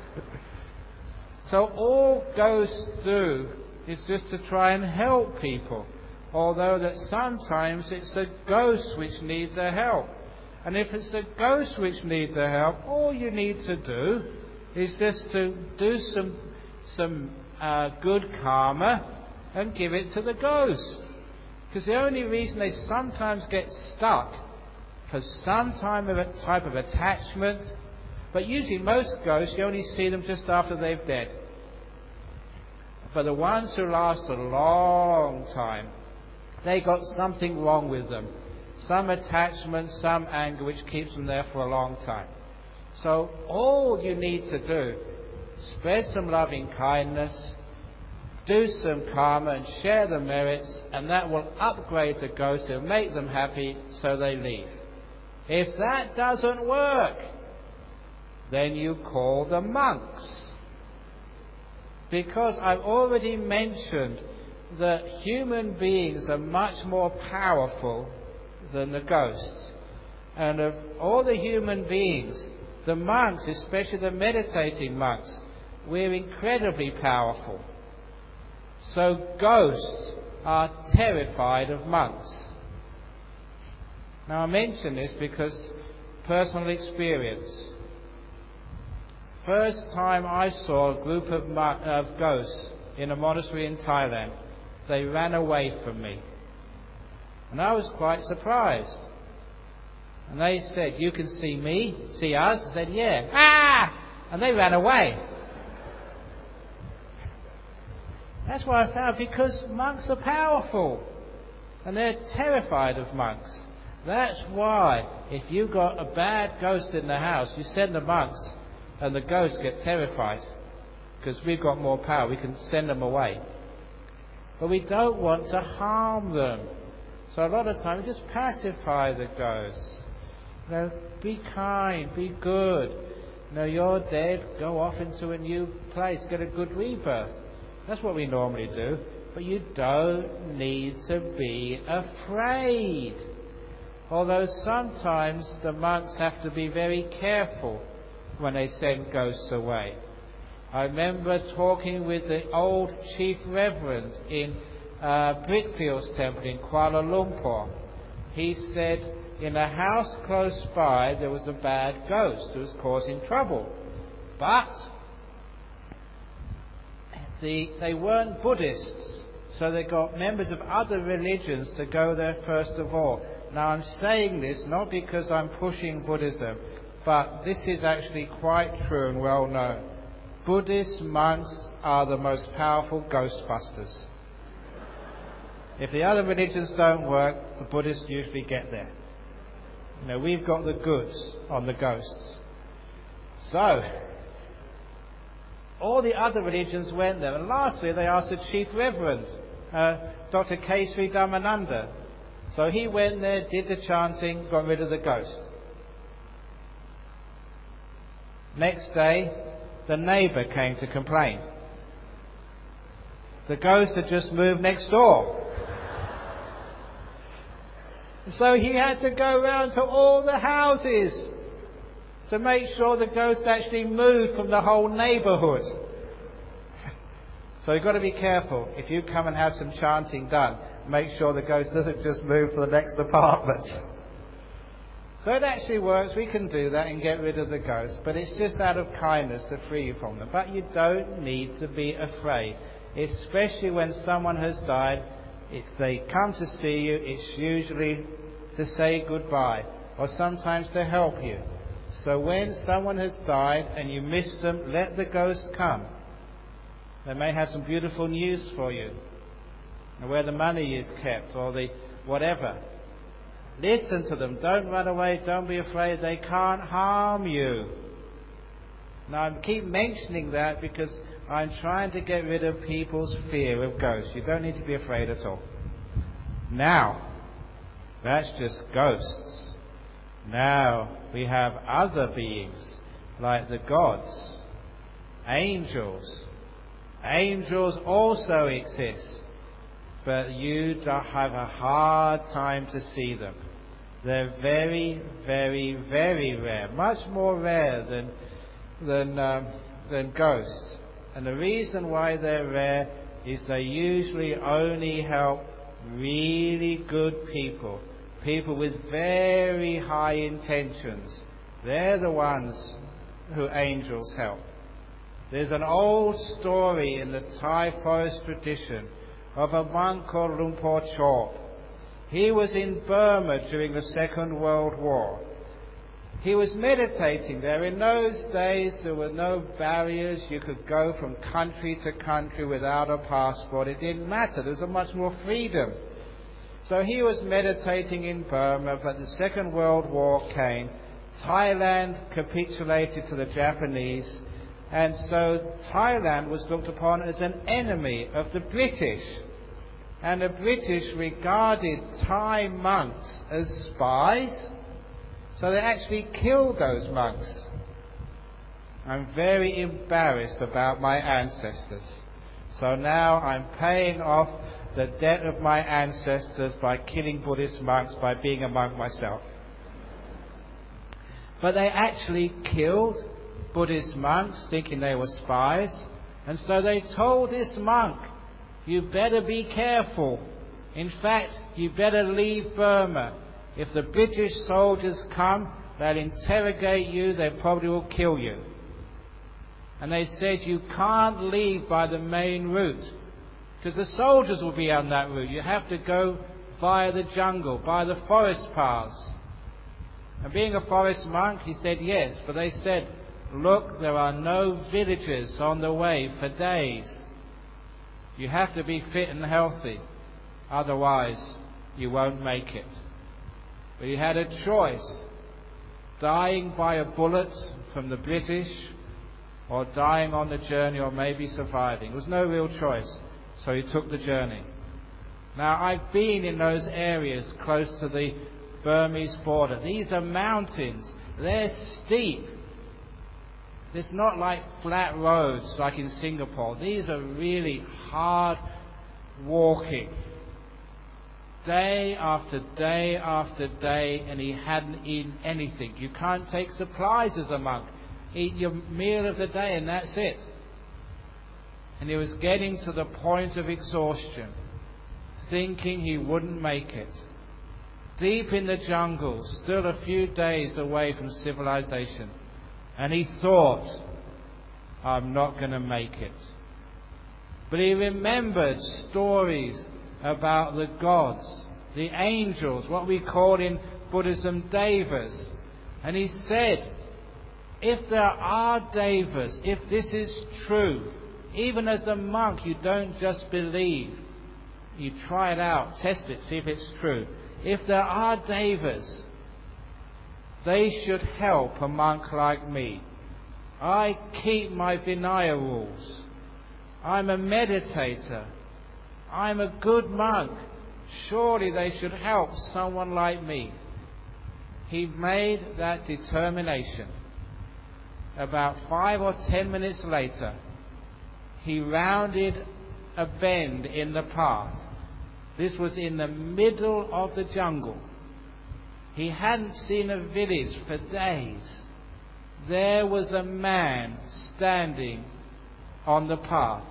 So all ghosts do is just to try and help people, although that sometimes it's the ghosts which need the help. And if it's the ghosts which need the help, all you need to do is just to do some good karma and give it to the ghost. Because the only reason they sometimes get stuck for some type of attachment, but usually most ghosts you only see them just after they're dead. But the ones who last a long time, they got something wrong with them. Some attachment, some anger which keeps them there for a long time. So all you need to do, spread some loving kindness, do some karma and share the merits, and that will upgrade the ghosts and make them happy so they leave. If that doesn't work, then you call the monks. Because I've already mentioned that human beings are much more powerful than the ghosts. And of all the human beings, the monks, especially the meditating monks, we're incredibly powerful. So ghosts are terrified of monks. Now I mention this because personal experience. First time I saw a group of ghosts in a monastery in Thailand, they ran away from me. And I was quite surprised. And they said, you can see me? See us? I said, yeah. Ah! And they ran away. That's what I found, because monks are powerful. And they're terrified of monks. That's why, if you've got a bad ghost in the house, you send the monks, and the ghosts get terrified. Because we've got more power, we can send them away. But we don't want to harm them. So a lot of times we just pacify the ghosts. You know, be kind, be good. You know, you're dead, go off into a new place, get a good rebirth. That's what we normally do. But you don't need to be afraid. Although sometimes the monks have to be very careful when they send ghosts away. I remember talking with the old Chief Reverend in Brickfield's Temple in Kuala Lumpur. He said in a house close by there was a bad ghost who was causing trouble. But they weren't Buddhists, so they got members of other religions to go there first of all. Now I'm saying this not because I'm pushing Buddhism, but this is actually quite true and well known. Buddhist monks are the most powerful ghostbusters. If the other religions don't work, the Buddhists usually get there. You know, we've got the goods on the ghosts. So, all the other religions went there. And lastly, they asked the Chief Reverend, Dr. Kesri Dhammananda. So he went there, did the chanting, got rid of the ghost. Next day, the neighbour came to complain. The ghost had just moved next door. So he had to go round to all the houses to make sure the ghost actually moved from the whole neighbourhood. So you've got to be careful. If you come and have some chanting done, make sure the ghost doesn't just move to the next apartment. So it actually works. We can do that and get rid of the ghosts, but it's just out of kindness to free you from them. But you don't need to be afraid, especially when someone has died. If they come to see you, it's usually to say goodbye or sometimes to help you. So when someone has died and you miss them, let the ghost come. They may have some beautiful news for you, and where the money is kept, or the whatever. Listen to them. Don't run away. Don't be afraid. They can't harm you. Now, I keep mentioning that because I'm trying to get rid of people's fear of ghosts. You don't need to be afraid at all. Now, that's just ghosts. Now, we have other beings, like the gods, angels. Angels also exist, but you have a hard time to see them. They're very, very, very rare, much more rare than ghosts. And the reason why they're rare is they usually only help really good people, people with very high intentions. They're the ones who angels help. There's an old story in the Thai forest tradition of a monk called Lumpur Chop. He was in Burma during the Second World War. He was meditating there. In those days, there were no barriers. You could go from country to country without a passport. It didn't matter. There was much more freedom. So he was meditating in Burma, but the Second World War came. Thailand capitulated to the Japanese, and so Thailand was looked upon as an enemy of the British. And the British regarded Thai monks as spies, so they actually killed those monks. I'm very embarrassed about my ancestors. So now I'm paying off the debt of my ancestors by killing Buddhist monks, by being a monk myself. But they actually killed Buddhist monks thinking they were spies, and so they told this monk, you better be careful. In fact, you better leave Burma. If the British soldiers come, they'll interrogate you, they probably will kill you. And they said you can't leave by the main route, because the soldiers will be on that route. You have to go via the jungle, by the forest paths. And being a forest monk, he said yes, but they said, look, there are no villages on the way for days. You have to be fit and healthy, otherwise you won't make it. But he had a choice, dying by a bullet from the British, or dying on the journey, or maybe surviving. There was no real choice, so he took the journey. Now, I've been in those areas close to the Burmese border. These are mountains. They're steep. It's not like flat roads like in Singapore. These are really hard walking. Day after day after day, and he hadn't eaten anything. You can't take supplies as a monk. Eat your meal of the day and that's it. And he was getting to the point of exhaustion, thinking he wouldn't make it. Deep in the jungle, still a few days away from civilization. And he thought, I'm not going to make it. But he remembered stories about the gods, the angels, what we call in Buddhism devas. And he said, if there are devas, if this is true, even as a monk you don't just believe, you try it out, test it, see if it's true. If there are devas, they should help a monk like me. I keep my Vinaya rules. I'm a meditator. I'm a good monk. Surely they should help someone like me. He made that determination. About 5 or 10 minutes later, he rounded a bend in the path. This was in the middle of the jungle. He hadn't seen a village for days. There was a man standing on the path.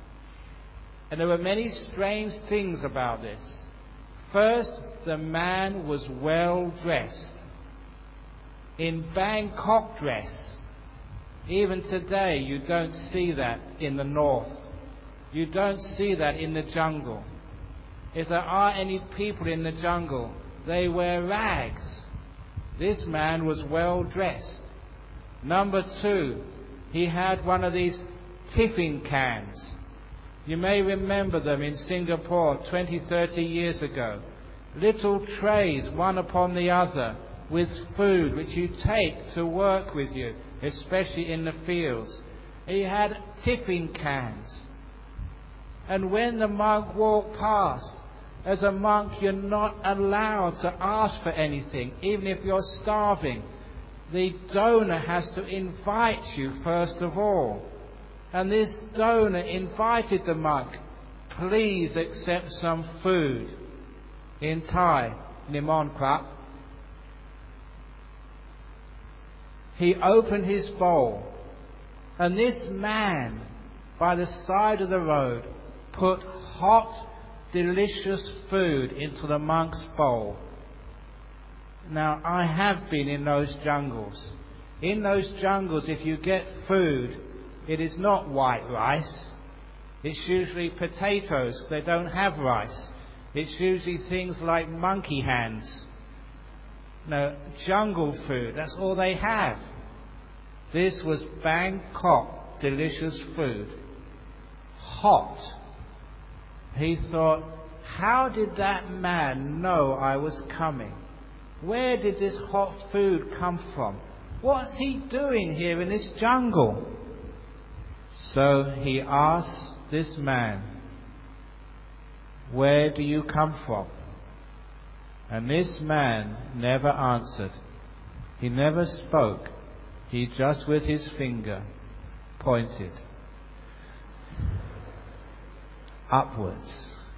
And there were many strange things about this. First, the man was well dressed, in Bangkok dress. Even today, you don't see that in the north. You don't see that in the jungle. If there are any people in the jungle, they wear rags. This man was well dressed. Number 2, he had one of these tiffin cans. You may remember them in Singapore 20, 30 years ago. Little trays, one upon the other, with food which you take to work with you, especially in the fields. He had tipping cans. And when the monk walked past, as a monk you're not allowed to ask for anything, even if you're starving. The donor has to invite you first of all. And this donor invited the monk, please accept some food. In Thai, Nimon Krap. He opened his bowl, and this man by the side of the road put hot, delicious food into the monk's bowl. Now, I have been in those jungles. In those jungles, if you get food, it is not white rice. It's usually potatoes, because they don't have rice. It's usually things like monkey hands. No, jungle food, that's all they have. This was Bangkok delicious food. Hot. He thought, how did that man know I was coming? Where did this hot food come from? What's he doing here in this jungle? So he asked this man, where do you come from? And this man never answered. He never spoke. He just with his finger pointed upwards.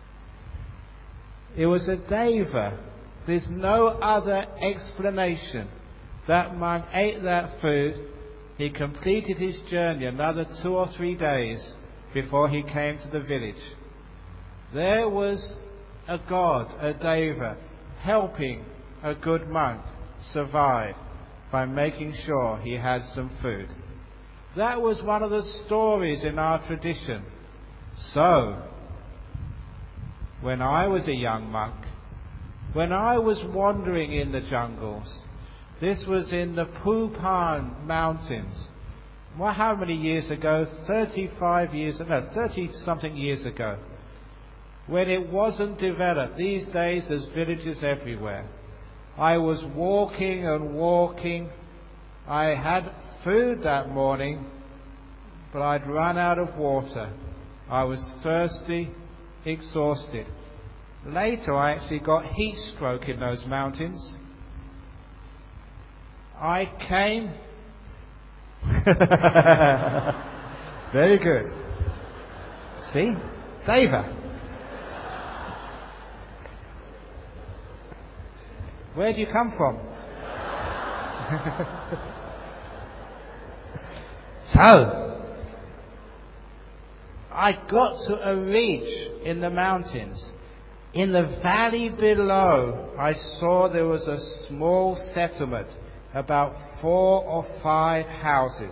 It was a deva. There's no other explanation. That monk ate that food. He completed his journey another 2 or 3 days before he came to the village. There was a god, a deva, helping a good monk survive by making sure he had some food. That was one of the stories in our tradition. So, when I was a young monk, when I was wandering in the jungles, this was in the Phupan Mountains. Well, how many years ago? 30-something years ago. When it wasn't developed. These days there's villages everywhere. I was walking and walking. I had food that morning, but I'd run out of water. I was thirsty, exhausted. Later I actually got heat stroke in those mountains. I came... Very good. See? Deva. Where do you come from? So, I got to a ridge in the mountains. In the valley below, I saw there was a small settlement, about 4 or 5 houses.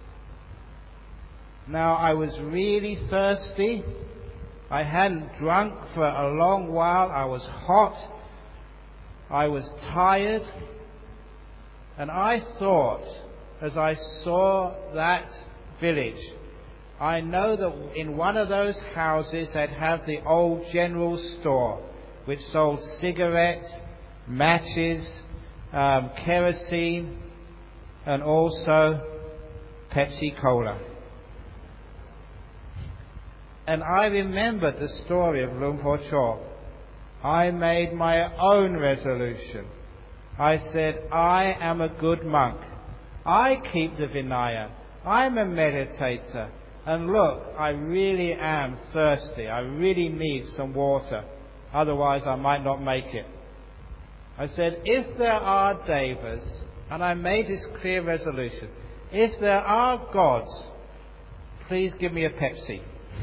Now, I was really thirsty. I hadn't drunk for a long while. I was hot. I was tired. And I thought, as I saw that village, I know that in one of those houses they'd have the old general store, which sold cigarettes, matches, kerosene, and also Pepsi Cola. And I remembered the story of Luang Por Chok. I made my own resolution. I said, I am a good monk. I keep the Vinaya. I'm a meditator. And look, I really am thirsty. I really need some water. Otherwise I might not make it. I said, if there are devas, and I made this clear resolution, if there are gods, please give me a Pepsi.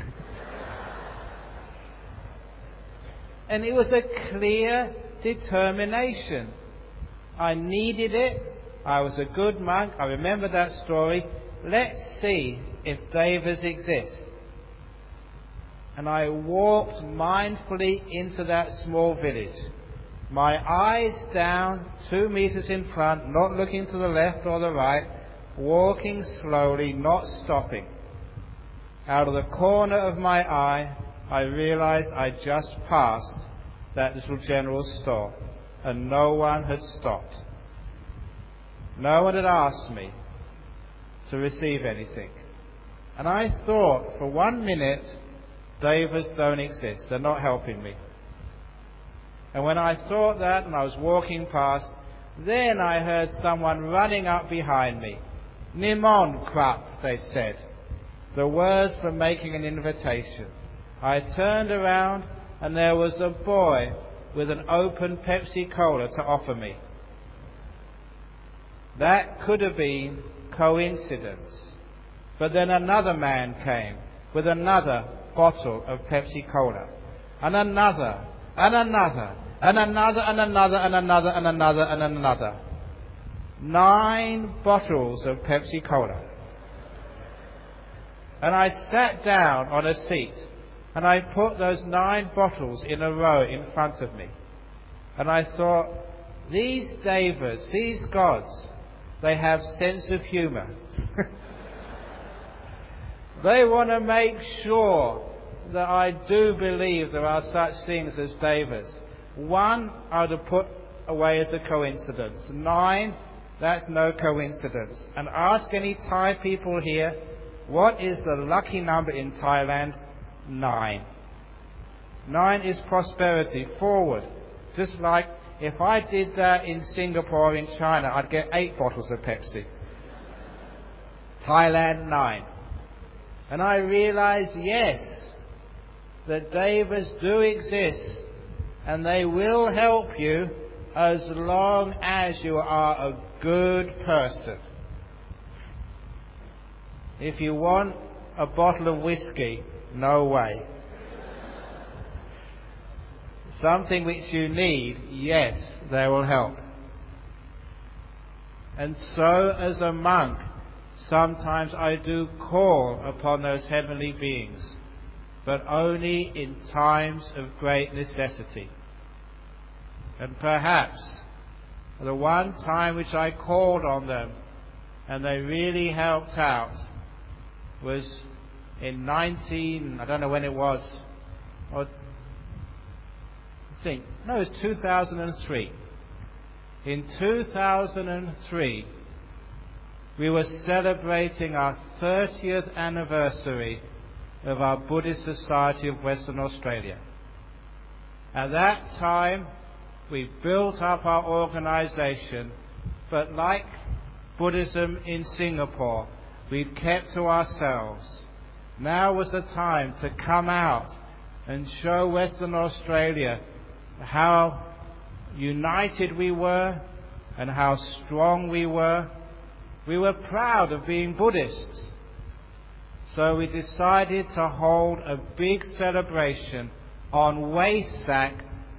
And it was a clear determination. I needed it. I was a good monk. I remember that story. Let's see if devas exist. And I walked mindfully into that small village. My eyes down, 2 meters in front, not looking to the left or the right, walking slowly, not stopping. out of the corner of my eye, I realized I just passed that little general store, and no one had stopped. No one had asked me to receive anything. And I thought for 1 minute, Davers don't exist. They're not helping me. And when I thought that and I was walking past, then I heard someone running up behind me. Nimon Krap, they said. The words for making an invitation. I turned around and there was a boy with an open Pepsi Cola to offer me. That could have been coincidence. But then another man came with another bottle of Pepsi Cola. And another, and another, and another, and another, and another, and another, and another. 9 bottles of Pepsi Cola. And I sat down on a seat and I put those 9 bottles in a row in front of me. And I thought, these Davers, these gods, they have sense of humour. They want to make sure that I do believe there are such things as Davers. 1 I would have put away as a coincidence. 9, that's no coincidence. And ask any Thai people here, what is the lucky number in Thailand? 9. 9 is prosperity, forward. Just like if I did that in Singapore, in China, I'd get 8 bottles of Pepsi. Thailand, 9. And I realized, yes, that Davers do exist and they will help you as long as you are a good person. If you want a bottle of whiskey, no way. Something which you need, yes, they will help. And so as a monk, sometimes I do call upon those heavenly beings, but only in times of great necessity. And perhaps the one time which I called on them and they really helped out was in I don't know when it was, or it was 2003. In 2003, we were celebrating our 30th anniversary of our Buddhist Society of Western Australia. At that time, we built up our organization, but like Buddhism in Singapore, we'd kept to ourselves. Now was the time to come out and show Western Australia how united we were and how strong we were. We were proud of being Buddhists. So we decided to hold a big celebration on Wesak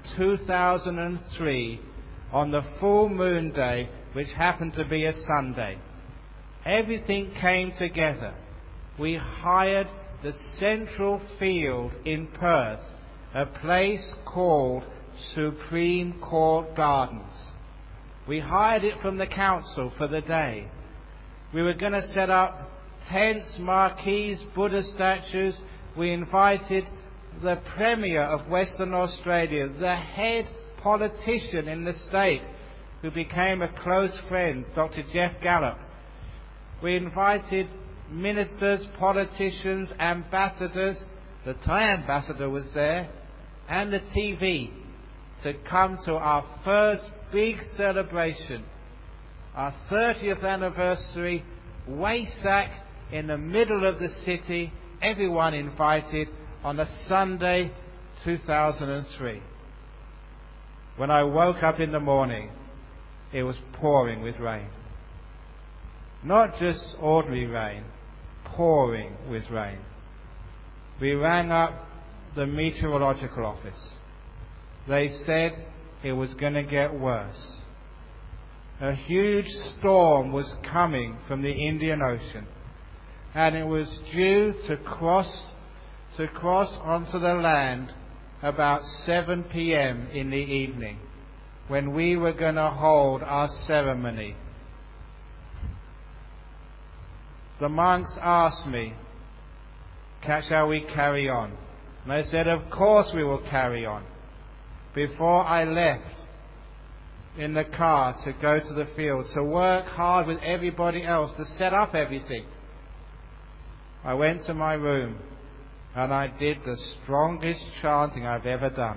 2003 on the full moon day, which happened to be a Sunday. Everything came together. We hired the Central Field in Perth, a place called Supreme Court Gardens. We hired it from the council for the day. We were going to set up tents, marquees, Buddha statues. We invited the Premier of Western Australia, the head politician in the state, who became a close friend, Dr. Jeff Gallup. We invited ministers, politicians, ambassadors. The Thai ambassador was there, and the TV, to come to our first big celebration, our 30th anniversary, Wesak, in the middle of the city, everyone invited, on a Sunday, 2003. When I woke up in the morning, it was pouring with rain. Not just ordinary rain, pouring with rain. We rang up the meteorological office. They said it was going to get worse. A huge storm was coming from the Indian Ocean, and it was due to cross onto the land about 7 p.m. in the evening, when we were going to hold our ceremony. The monks asked me, shall we carry on? And I said, of course we will carry on. Before I left in the car to go to the field, to work hard with everybody else, to set up everything, I went to my room and I did the strongest chanting I've ever done.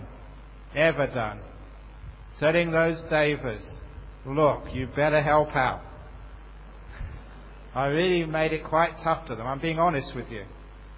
Telling those Davers, look, you better help out. I really made it quite tough to them. I'm being honest with you.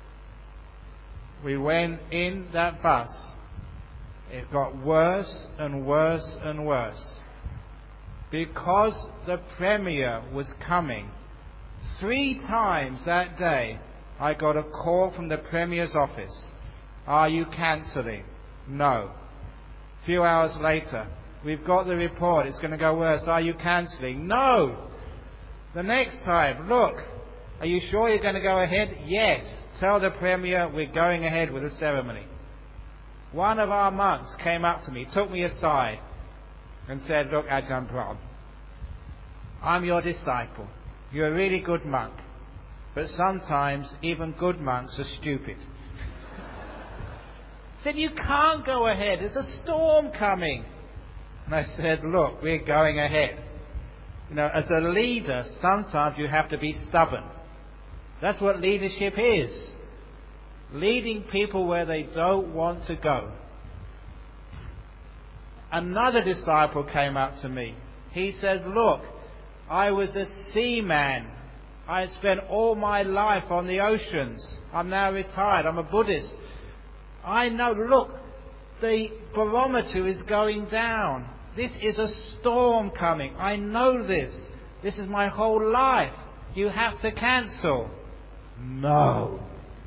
We went in that bus. It got worse and worse and worse. Because the Premier was coming, 3 times that day I got a call from the Premier's office. Are you cancelling? No. A few hours later, we've got the report, it's going to go worse. Are you cancelling? No. The next time, look, are you sure you're going to go ahead? Yes. Tell the Premier we're going ahead with the ceremony. One of our monks came up to me, took me aside and said, look, Ajahn Brahm, I'm your disciple. You're a really good monk. But sometimes even good monks are stupid. He said, you can't go ahead. There's a storm coming. And I said, look, we're going ahead. You know, as a leader, sometimes you have to be stubborn. That's what leadership is. Leading people where they don't want to go. Another disciple came up to me. He said, look, I was a seaman. I had spent all my life on the oceans. I'm now retired. I'm a Buddhist. I know, look, the barometer is going down. This is a storm coming. I know this. This is my whole life. You have to cancel. No.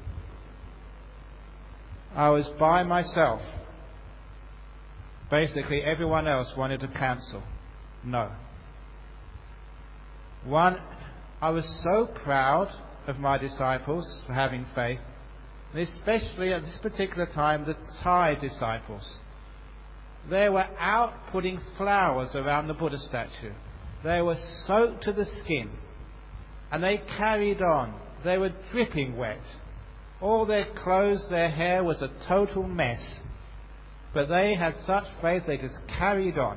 I was by myself. Basically, everyone else wanted to cancel. No. I was so proud of my disciples for having faith, and especially at this particular time, the Thai disciples. They were out putting flowers around the Buddha statue. They were soaked to the skin, and they carried on. They were dripping wet. All their clothes, their hair was a total mess. But they had such faith, they just carried on.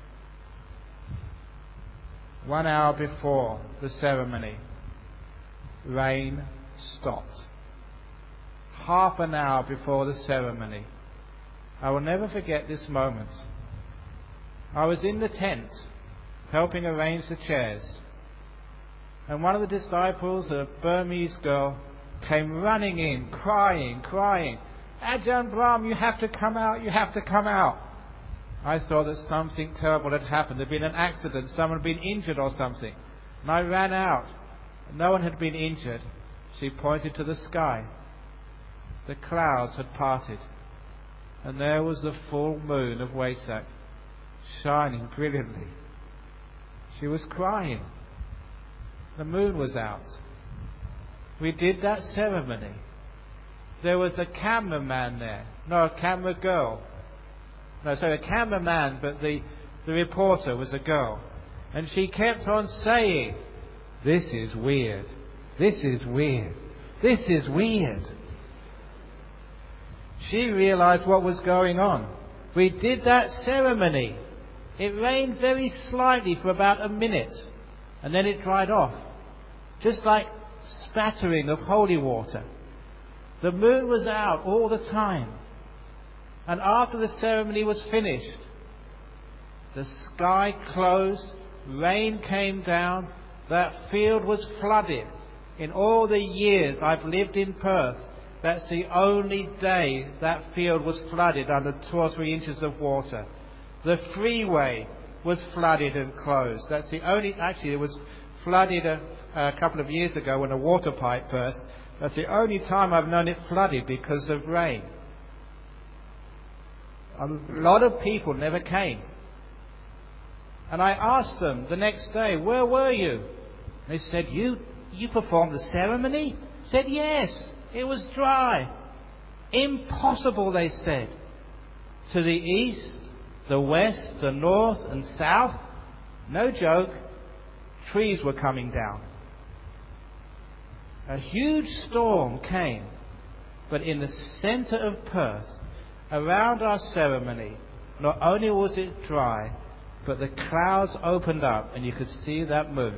1 hour before the ceremony, rain stopped. Half an hour before the ceremony, I will never forget this moment. I was in the tent, helping arrange the chairs, and one of the disciples, a Burmese girl, came running in, crying, Ajahn Brahm, you have to come out, you have to come out. I thought that something terrible had happened. There had been an accident, someone had been injured or something. And I ran out. No one had been injured. She pointed to the sky. The clouds had parted, and there was the full moon of Wesak, shining brilliantly. She was crying. The moon was out. We did that ceremony. There was a cameraman there. No, a camera girl. No, sorry, a cameraman, but the reporter was a girl. And she kept on saying, this is weird. This is weird. This is weird. She realized what was going on. We did that ceremony. It rained very slightly for about a minute, and then it dried off. Just like spattering of holy water. The moon was out all the time. And after the ceremony was finished, the sky closed, rain came down, that field was flooded. In all the years I've lived in Perth, that's the only day that field was flooded under 2 or 3 inches of water. The freeway was flooded and closed. That's the only, actually it was flooded a couple of years ago when a water pipe burst. That's the only time I've known it flooded because of rain. A lot of people never came. And I asked them the next day, where were you? They said, you performed the ceremony? I said, yes, it was dry. Impossible, they said. To the east, the west, the north and south, no joke, trees were coming down. A huge storm came. But in the center of Perth, around our ceremony, not only was it dry, but the clouds opened up and you could see that moon.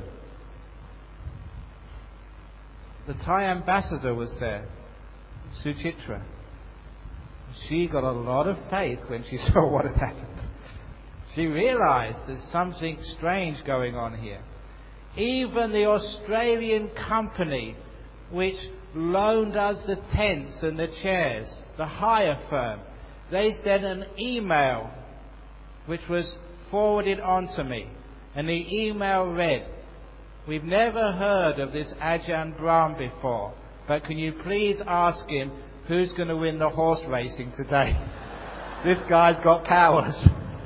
The Thai ambassador was there, Suchitra. She got a lot of faith when she saw what had happened. She realized there's something strange going on here. Even the Australian company which loaned us the tents and the chairs, the hire firm, they sent an email which was forwarded on to me. And the email read, "We've never heard of this Ajahn Brahm before, but can you please ask him who's going to win the horse racing today? This guy's got powers."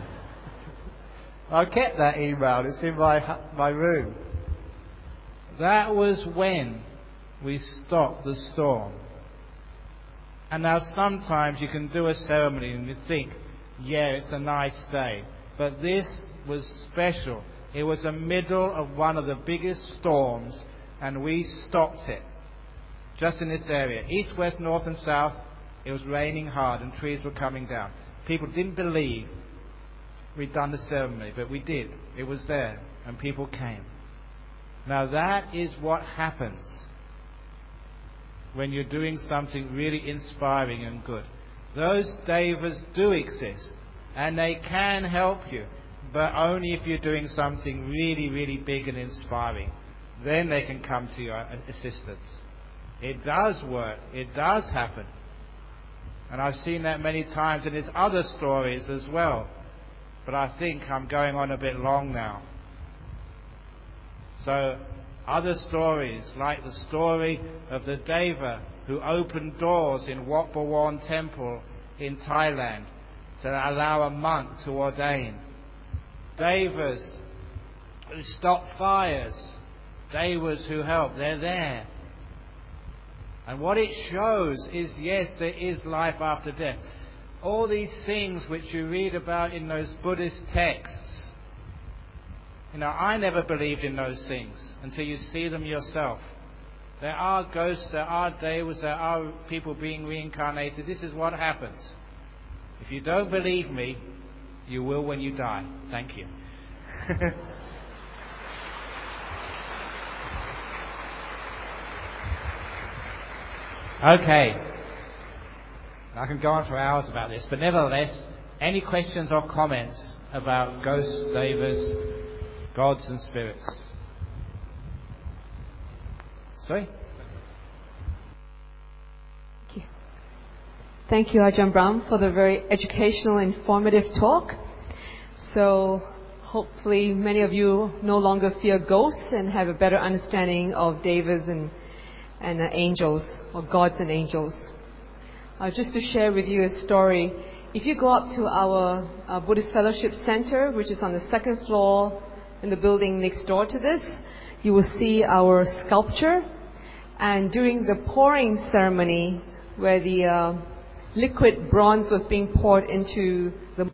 I kept that email. It's in my room. That was when we stopped the storm. And now sometimes you can do a ceremony and you think, yeah, it's a nice day. But this was special. It was the middle of one of the biggest storms, and we stopped it. Just in this area, east, west, north and south, it was raining hard and trees were coming down. People didn't believe we'd done the ceremony, but we did. It was there, and people came. Now that is what happens when you're doing something really inspiring and good. Those devas do exist, and they can help you, but only if you're doing something really, really big and inspiring. Then they can come to your assistance. It does work. It does happen. And I've seen that many times, and there's other stories as well. But I think I'm going on a bit long now. So, other stories, like the story of the Deva who opened doors in Wat Bhawan Temple in Thailand to allow a monk to ordain. Devas who stop fires. Devas who help. They're there. And what it shows is, yes, there is life after death. All these things which you read about in those Buddhist texts, I never believed in those things until you see them yourself. There are ghosts, there are devas, there are people being reincarnated. This is what happens. If you don't believe me, you will when you die. Thank you. Okay. I can go on for hours about this, but nevertheless, any questions or comments about ghosts, devas, gods and spirits? Sorry? Thank you, Ajahn Brahm, for the very educational, informative talk. So, hopefully many of you no longer fear ghosts and have a better understanding of devas and angels, or gods and angels. Just to share with you a story, if you go up to our Buddhist Fellowship Center, which is on the second floor in the building next door to this, you will see our sculpture. And during the pouring ceremony, where the liquid bronze was being poured into the